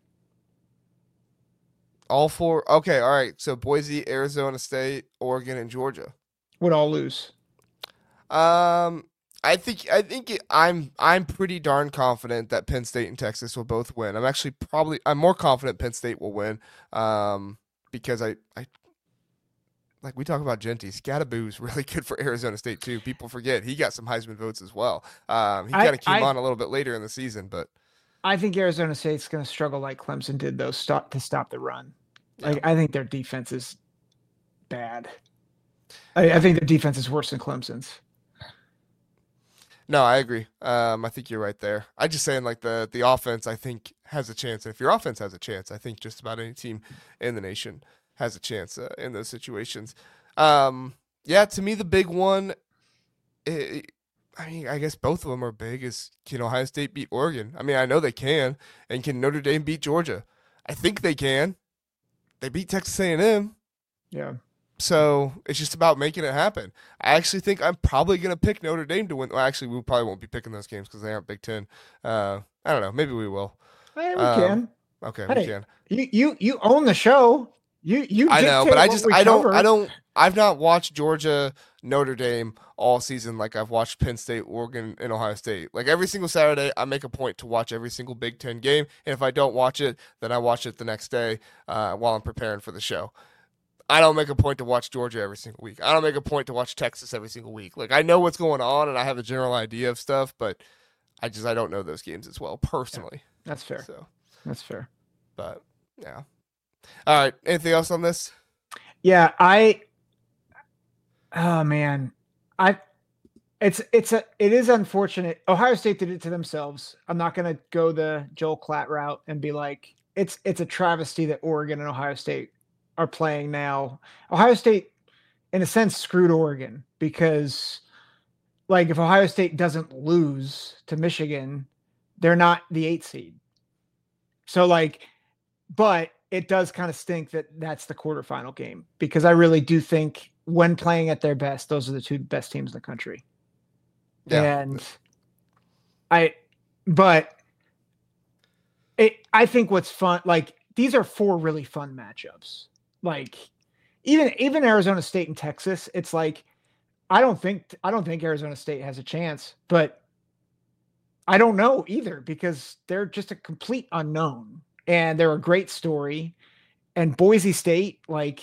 All four. Okay. All right. So Boise, Arizona State, Oregon, and Georgia would all lose. Um, I think I think it, I'm I'm pretty darn confident that Penn State and Texas will both win. I'm actually probably I'm more confident Penn State will win. Um, because I I like we talk about Jeanty, Scadaboo's really good for Arizona State too. People forget he got some Heisman votes as well. Um, he kind of came I, on a little bit later in the season, but I think Arizona State's going to struggle like Clemson did though stop to stop the run. Like yeah. I think their defense is bad. I, I think their defense is worse than Clemson's. No, I agree. Um, I think you're right there. I just saying like the the offense I think has a chance. And if your offense has a chance, I think just about any team in the nation has a chance uh, in those situations. Um, yeah, to me the big one, it, I mean, I guess both of them are big. Is can Ohio State beat Oregon? I mean, I know they can, and can Notre Dame beat Georgia? I think they can. They beat Texas A and M. Yeah. So it's just about making it happen. I actually think I'm probably going to pick Notre Dame to win. Well, actually, we probably won't be picking those games because they aren't Big Ten. Uh, I don't know. Maybe we will. Hey, we um, can. Okay, we Hey, can. you you you own the show. You you I know, dictate but I what just we I don't cover. I don't I've not watched Georgia Notre Dame all season like I've watched Penn State, Oregon, and Ohio State. Like every single Saturday, I make a point to watch every single Big Ten game, and if I don't watch it, then I watch it the next day uh, while I'm preparing for the show. I don't make a point to watch Georgia every single week. I don't make a point to watch Texas every single week. Like I know what's going on and I have a general idea of stuff, but I just I don't know those games as well personally. Yeah, that's fair. So That's fair. But yeah. All right. Anything else on this? Yeah, I. Oh man, I. It's it's a it is unfortunate. Ohio State did it to themselves. I'm not gonna go the Joel Klatt route and be like it's it's a travesty that Oregon and Ohio State are playing now. Ohio State, in a sense, screwed Oregon because, like, if Ohio State doesn't lose to Michigan, they're not the eighth seed. So, like, but it does kind of stink that that's the quarterfinal game because I really do think when playing at their best, those are the two best teams in the country. Yeah. And I, but it, I think what's fun, like these are four really fun matchups. Like even, even Arizona State and Texas, it's like, I don't think, I don't think Arizona State has a chance, but I don't know either because they're just a complete unknown and they're a great story. And Boise State, like,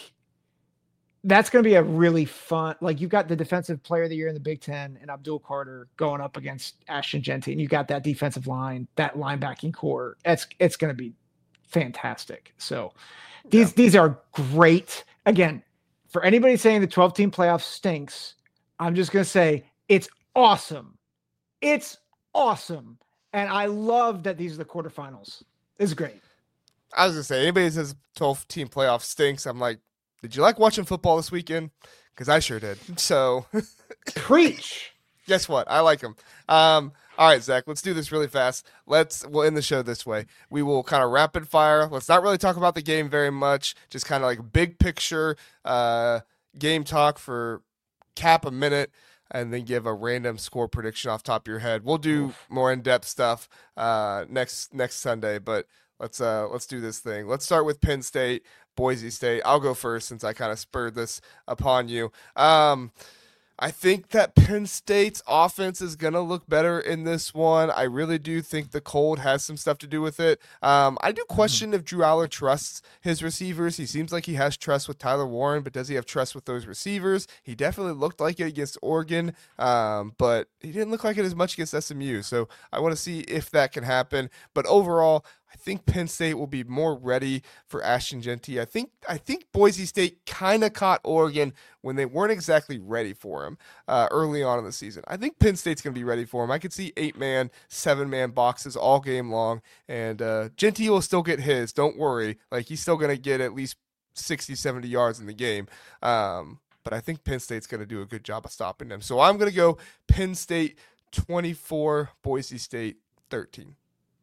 that's going to be a really fun, like you've got the defensive player of the year in the Big Ten and Abdul Carter going up against Ashton Jeanty. And you got that defensive line, that linebacking core. It's, it's going to be fantastic. So these, yeah. these are great. Again, for anybody saying the twelve team playoff stinks, I'm just going to say it's awesome. It's awesome. And I love that these are the quarterfinals. It's great. I was going to say, anybody that says twelve team playoff stinks, I'm like, did you like watching football this weekend? Because I sure did. So, preach. Guess what? I like them. Um, all right, Zach, let's do this really fast. Let's we'll end the show this way. We will kind of rapid fire. Let's not really talk about the game very much. Just kind of like big picture uh, game talk for cap a minute, and then give a random score prediction off top of your head. We'll do Oof. more in depth stuff uh, next next Sunday, but. Let's uh let's do this thing. Let's start with Penn State, Boise State. I'll go first since I kind of spurred this upon you. Um, I think that Penn State's offense is going to look better in this one. I really do think the cold has some stuff to do with it. Um, I do question mm-hmm. if Drew Aller trusts his receivers. He seems like he has trust with Tyler Warren, but does he have trust with those receivers? He definitely looked like it against Oregon, um, but he didn't look like it as much against S M U. So I want to see if that can happen. But overall, I think Penn State will be more ready for Ashton Jeanty. I think I think Boise State kind of caught Oregon when they weren't exactly ready for him uh, early on in the season. I think Penn State's going to be ready for him. I could see eight-man, seven-man boxes all game long, and uh, Jeanty will still get his. Don't worry. Like, he's still going to get at least sixty, seventy yards in the game. Um, but I think Penn State's going to do a good job of stopping them. So I'm going to go Penn State twenty-four, Boise State thirteen.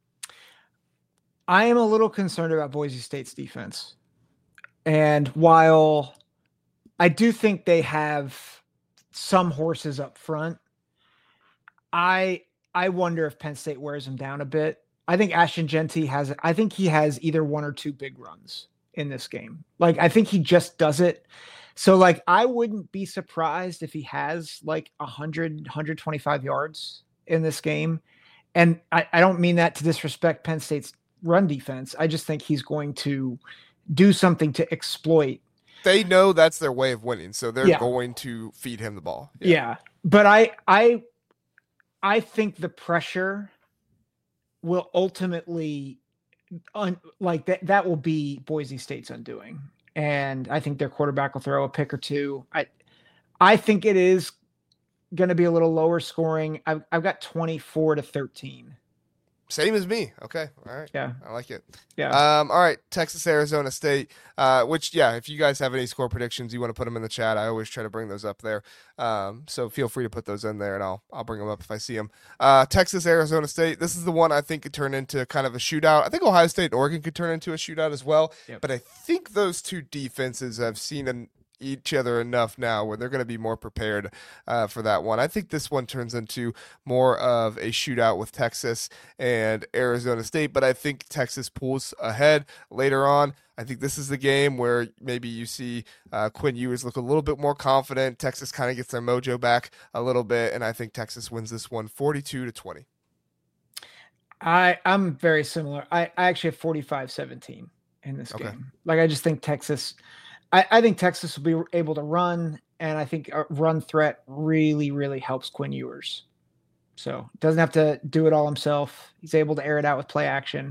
I am a little concerned about Boise State's defense. And while I do think they have some horses up front, I I wonder if Penn State wears them down a bit. I think Ashton Jeanty has I think he has either one or two big runs in this game. Like, I think he just does it. So, like, I wouldn't be surprised if he has like one hundred, one twenty-five yards in this game. And I, I don't mean that to disrespect Penn State's run defense. I just think he's going to do something to exploit. They know that's their way of winning, so they're yeah. going to feed him the ball. Yeah. yeah. But I I I think the pressure will ultimately un, like that that will be Boise State's undoing. And I think their quarterback will throw a pick or two. I I think it is going to be a little lower scoring. I've I've got twenty-four to thirteen. Same as me. Okay. All right. Yeah. I like it. Yeah. Um, all right. Texas, Arizona State, uh, which, yeah, if you guys have any score predictions, you want to put them in the chat. I always try to bring those up there. Um, so feel free to put those in there and I'll, I'll bring them up if I see them. Uh, Texas, Arizona State. This is the one I think could turn into kind of a shootout. I think Ohio State and Oregon could turn into a shootout as well, yep. but I think those two defenses have seen an each other enough now where they're going to be more prepared uh, for that one. I think this one turns into more of a shootout with Texas and Arizona State, but I think Texas pulls ahead later on. I think this is the game where maybe you see uh, Quinn Ewers look a little bit more confident. Texas kind of gets their mojo back a little bit, and I think Texas wins this one forty-two to twenty. I, I'm very similar. I, I actually have forty-five seventeen in this Okay. game. Like, I just think Texas I, I think Texas will be able to run, and I think a run threat really, really helps Quinn Ewers. So doesn't have to do it all himself. He's able to air it out with play action.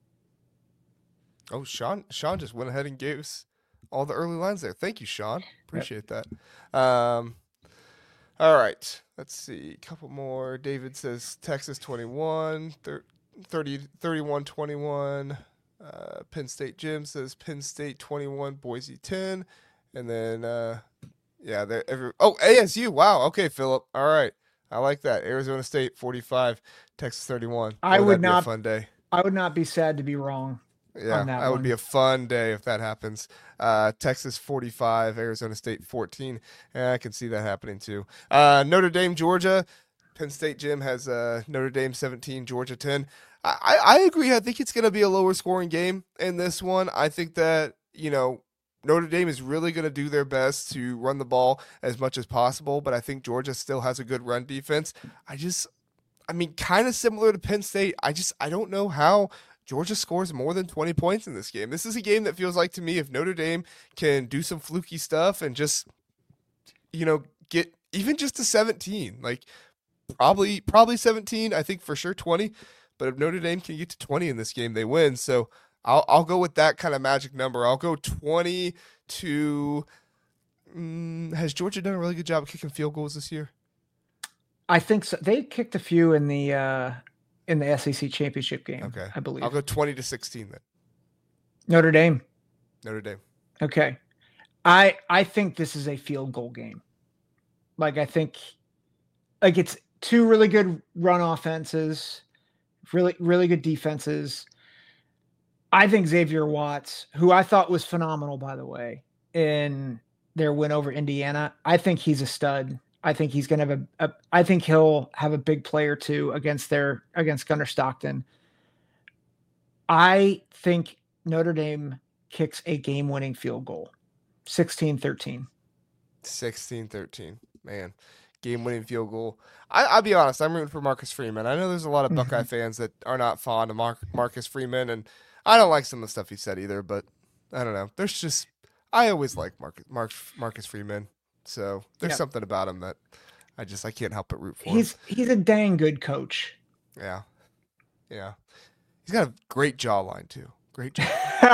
Oh, Sean! Sean just went ahead and gave us all the early lines there. Thank you, Sean. Appreciate yep. that. Um, all right, let's see. A couple more. David says Texas twenty-one, thirty, thirty-one twenty-one. Uh, Penn State Jim says Penn State twenty-one, Boise ten, and then uh, yeah, they're every. Oh, A S U. Wow. Okay, Philip. All right, I like that. Arizona State forty-five, Texas thirty-one. Boy, I would not. Be a fun day. I would not be sad to be wrong. Yeah, that, that would be a fun day if that happens. Uh, Texas forty-five, Arizona State fourteen. Yeah, I can see that happening too. Uh, Notre Dame, Georgia. Penn State Jim has uh, Notre Dame seventeen, Georgia ten. I, I agree. I think it's going to be a lower scoring game in this one. I think that, you know, Notre Dame is really going to do their best to run the ball as much as possible, but I think Georgia still has a good run defense. I just, I mean, kind of similar to Penn State. I just, I don't know how Georgia scores more than twenty points in this game. This is a game that feels like to me if Notre Dame can do some fluky stuff and just, you know, get even just to seventeen, like probably, probably seventeen, I think for sure twenty. But if Notre Dame can get to twenty in this game, they win. So I'll I'll go with that kind of magic number. I'll go twenty to. Mm, has Georgia done a really good job of kicking field goals this year? I think so. They kicked a few in the uh, in the S E C championship game. Okay, I believe. I'll go twenty to sixteen then. Notre Dame. Notre Dame. Okay, I I think this is a field goal game. Like I think, like it's two really good run offenses. Really, really good defenses. I think Xavier Watts, who I thought was phenomenal, by the way, in their win over Indiana, I think he's a stud. I think he's going to have a, a. I think he'll have a big play or two against their against Gunnar Stockton. I think Notre Dame kicks a game-winning field goal, sixteen thirteen. sixteen thirteen, man. Game-winning field goal. I, I'll be honest, I'm rooting for Marcus Freeman. I know there's a lot of Buckeye fans that are not fond of Mar- Marcus Freeman, and I don't like some of the stuff he said either, but I don't know. There's just, I always like Marcus, Mark, Marcus Freeman, so there's yep. something about him that I just, I can't help but root for. He's him. He's a dang good coach. Yeah. Yeah. He's got a great jawline, too. Great jaw.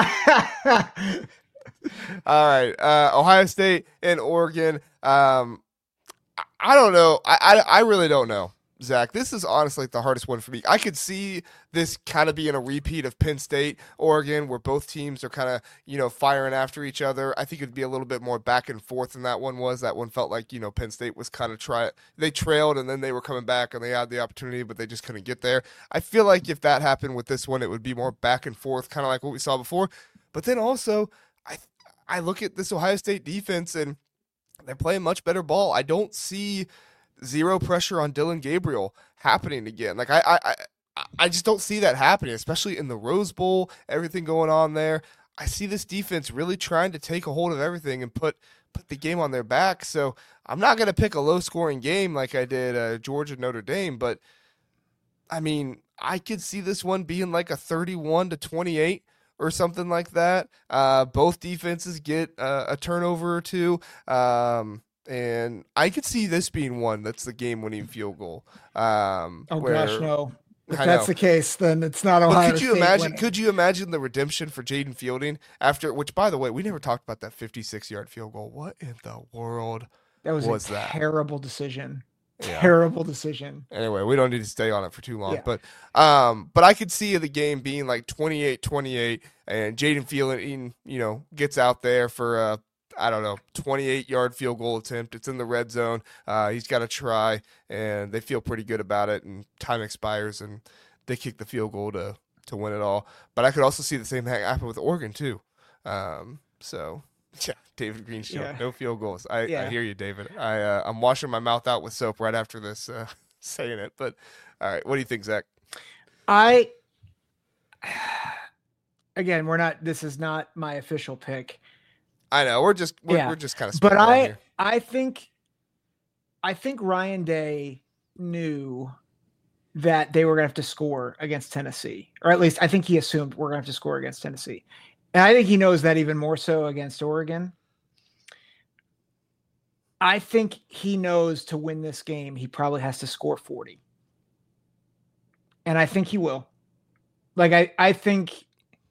All right. Uh, Ohio State and Oregon. Um, I don't know. I, I I really don't know, Zach. This is honestly the hardest one for me. I could see this kind of being a repeat of Penn State, Oregon, where both teams are kind of, you know, firing after each other. I think it'd be a little bit more back and forth than that one was. That one felt like, you know, Penn State was kind of try they trailed and then they were coming back and they had the opportunity, but they just couldn't get there. I feel like if that happened with this one, it would be more back and forth, kind of like what we saw before. But then also, I I look at this Ohio State defense and they're playing much better ball. I don't see zero pressure on Dylan Gabriel happening again. Like I, I, I, I just don't see that happening, especially in the Rose Bowl. Everything going on there. I see this defense really trying to take a hold of everything and put put the game on their back. So I'm not going to pick a low scoring game like I did uh, Georgia Notre Dame, but I mean I could see this one being like a thirty-one to twenty-eight. Or something like that. Uh, both defenses get uh, a turnover or two. Um, and I could see this being one that's the game-winning field goal. Um, oh, where, gosh, no. If I that's know. the case, then it's not Ohio But could you State imagine? winning. Could you imagine the redemption for Jaden Fielding after? Which, by the way, we never talked about that fifty-six yard field goal. What in the world that was, was a that? Terrible decision. Yeah. Terrible decision. Anyway, we don't need to stay on it for too long, yeah. but um, but I could see the game being like twenty-eight twenty-eight, and Jaden Fielding, you know, gets out there for a I don't know twenty-eight yard field goal attempt. It's in the red zone. Uh, he's got to try, and they feel pretty good about it. And time expires, and they kick the field goal to to win it all. But I could also see the same thing happen with Oregon too. Um, so yeah, David Green show. Yeah. No field goals. I, Yeah. I hear you, David. I uh, I'm washing my mouth out with soap right after this uh, saying it. But all right, what do you think, Zach? I again, we're not. This is not my official pick. I know we're just we're, Yeah. we're just kind of. But I here. I think I think Ryan Day knew that they were going to have to score against Tennessee, or at least I think he assumed we're going to have to score against Tennessee. And I think he knows that even more so against Oregon. I think he knows to win this game, he probably has to score forty. And I think he will. Like, I, I think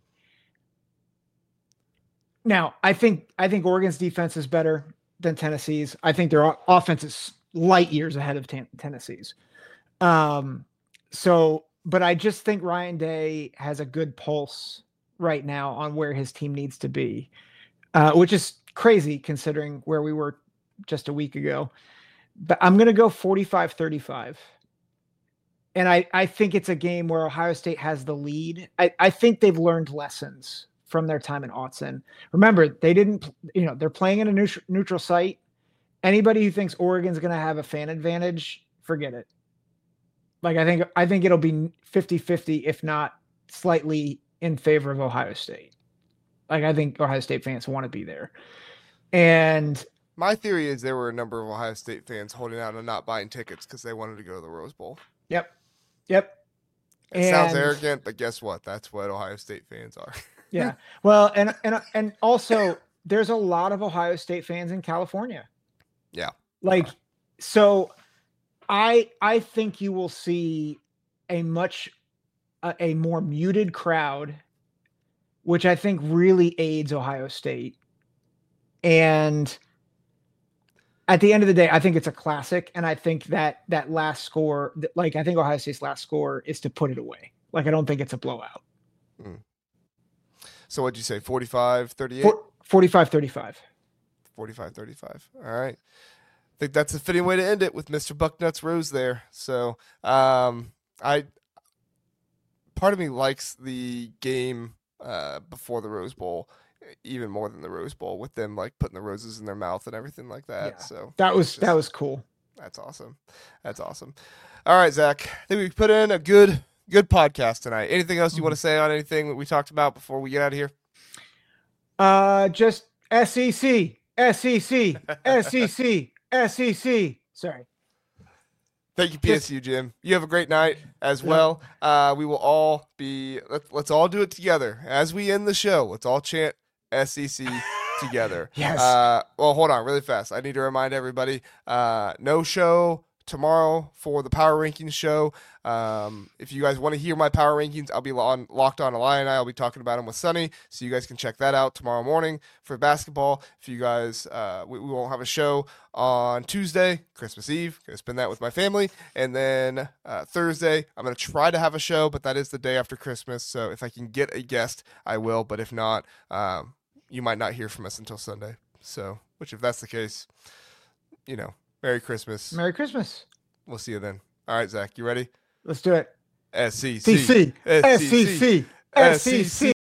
now I think, I think Oregon's defense is better than Tennessee's. I think their offense is light years ahead of ten- Tennessee's. Um, so, but I just think Ryan Day has a good pulse right now on where his team needs to be, uh, which is crazy considering where we were just a week ago. But I'm going to go forty-five thirty-five. And I, I think it's a game where Ohio State has the lead. I, I think they've learned lessons from their time in Autzen. Remember, they didn't, you know, they're playing in a neutral, neutral site. Anybody who thinks Oregon's going to have a fan advantage, forget it. Like, I think, I think it'll be fifty-fifty, if not slightly in favor of Ohio State. Like, I think Ohio State fans want to be there. And my theory is there were a number of Ohio State fans holding out and not buying tickets because they wanted to go to the Rose Bowl. Yep. Yep. It and, sounds arrogant, but guess what? That's what Ohio State fans are. Yeah. Well, and, and, and also there's a lot of Ohio State fans in California. Yeah. Like, uh, so I, I think you will see a much, a, a more muted crowd, which I think really aids Ohio State. And at the end of the day, I think it's a classic. And I think that that last score, like I think Ohio State's last score is to put it away. Like, I don't think it's a blowout. Mm. So what'd you say? forty-five thirty-eight? forty-five thirty-five. forty-five thirty-five. All right. I think that's a fitting way to end it with Mister Bucknuts Rose there. So um, I, part of me likes the game uh, before the Rose Bowl even more than the Rose Bowl, with them like putting the roses in their mouth and everything like that. Yeah, so that was just, that was cool. That's awesome. That's awesome. All right, Zach. I think we put in a good good podcast tonight. Anything else you mm-hmm. want to say on anything that we talked about before we get out of here? Uh, just S E C, S E C, S E C, S E C. Sorry. Thank you, P S U, Jim. You have a great night as well. Uh, we will all be, let's, let's all do it together. As we end the show, let's all chant S E C together. Yes. Uh, well, hold on really fast. I need to remind everybody, uh, no show tomorrow for the Power Rankings show. Um, if you guys want to hear my Power Rankings, I'll be on Locked On Illini. I'll be talking about them with Sonny, so you guys can check that out tomorrow morning for basketball. If you guys, uh, we, we won't have a show on Tuesday, Christmas Eve. Gonna spend that with my family, and then uh, Thursday, I'm gonna try to have a show, but that is the day after Christmas. So if I can get a guest, I will. But if not, um, you might not hear from us until Sunday. So, which if that's the case, you know, Merry Christmas. Merry Christmas. We'll see you then. All right, Zach, you ready? Let's do it. S E C. S E C. S E C. S E C.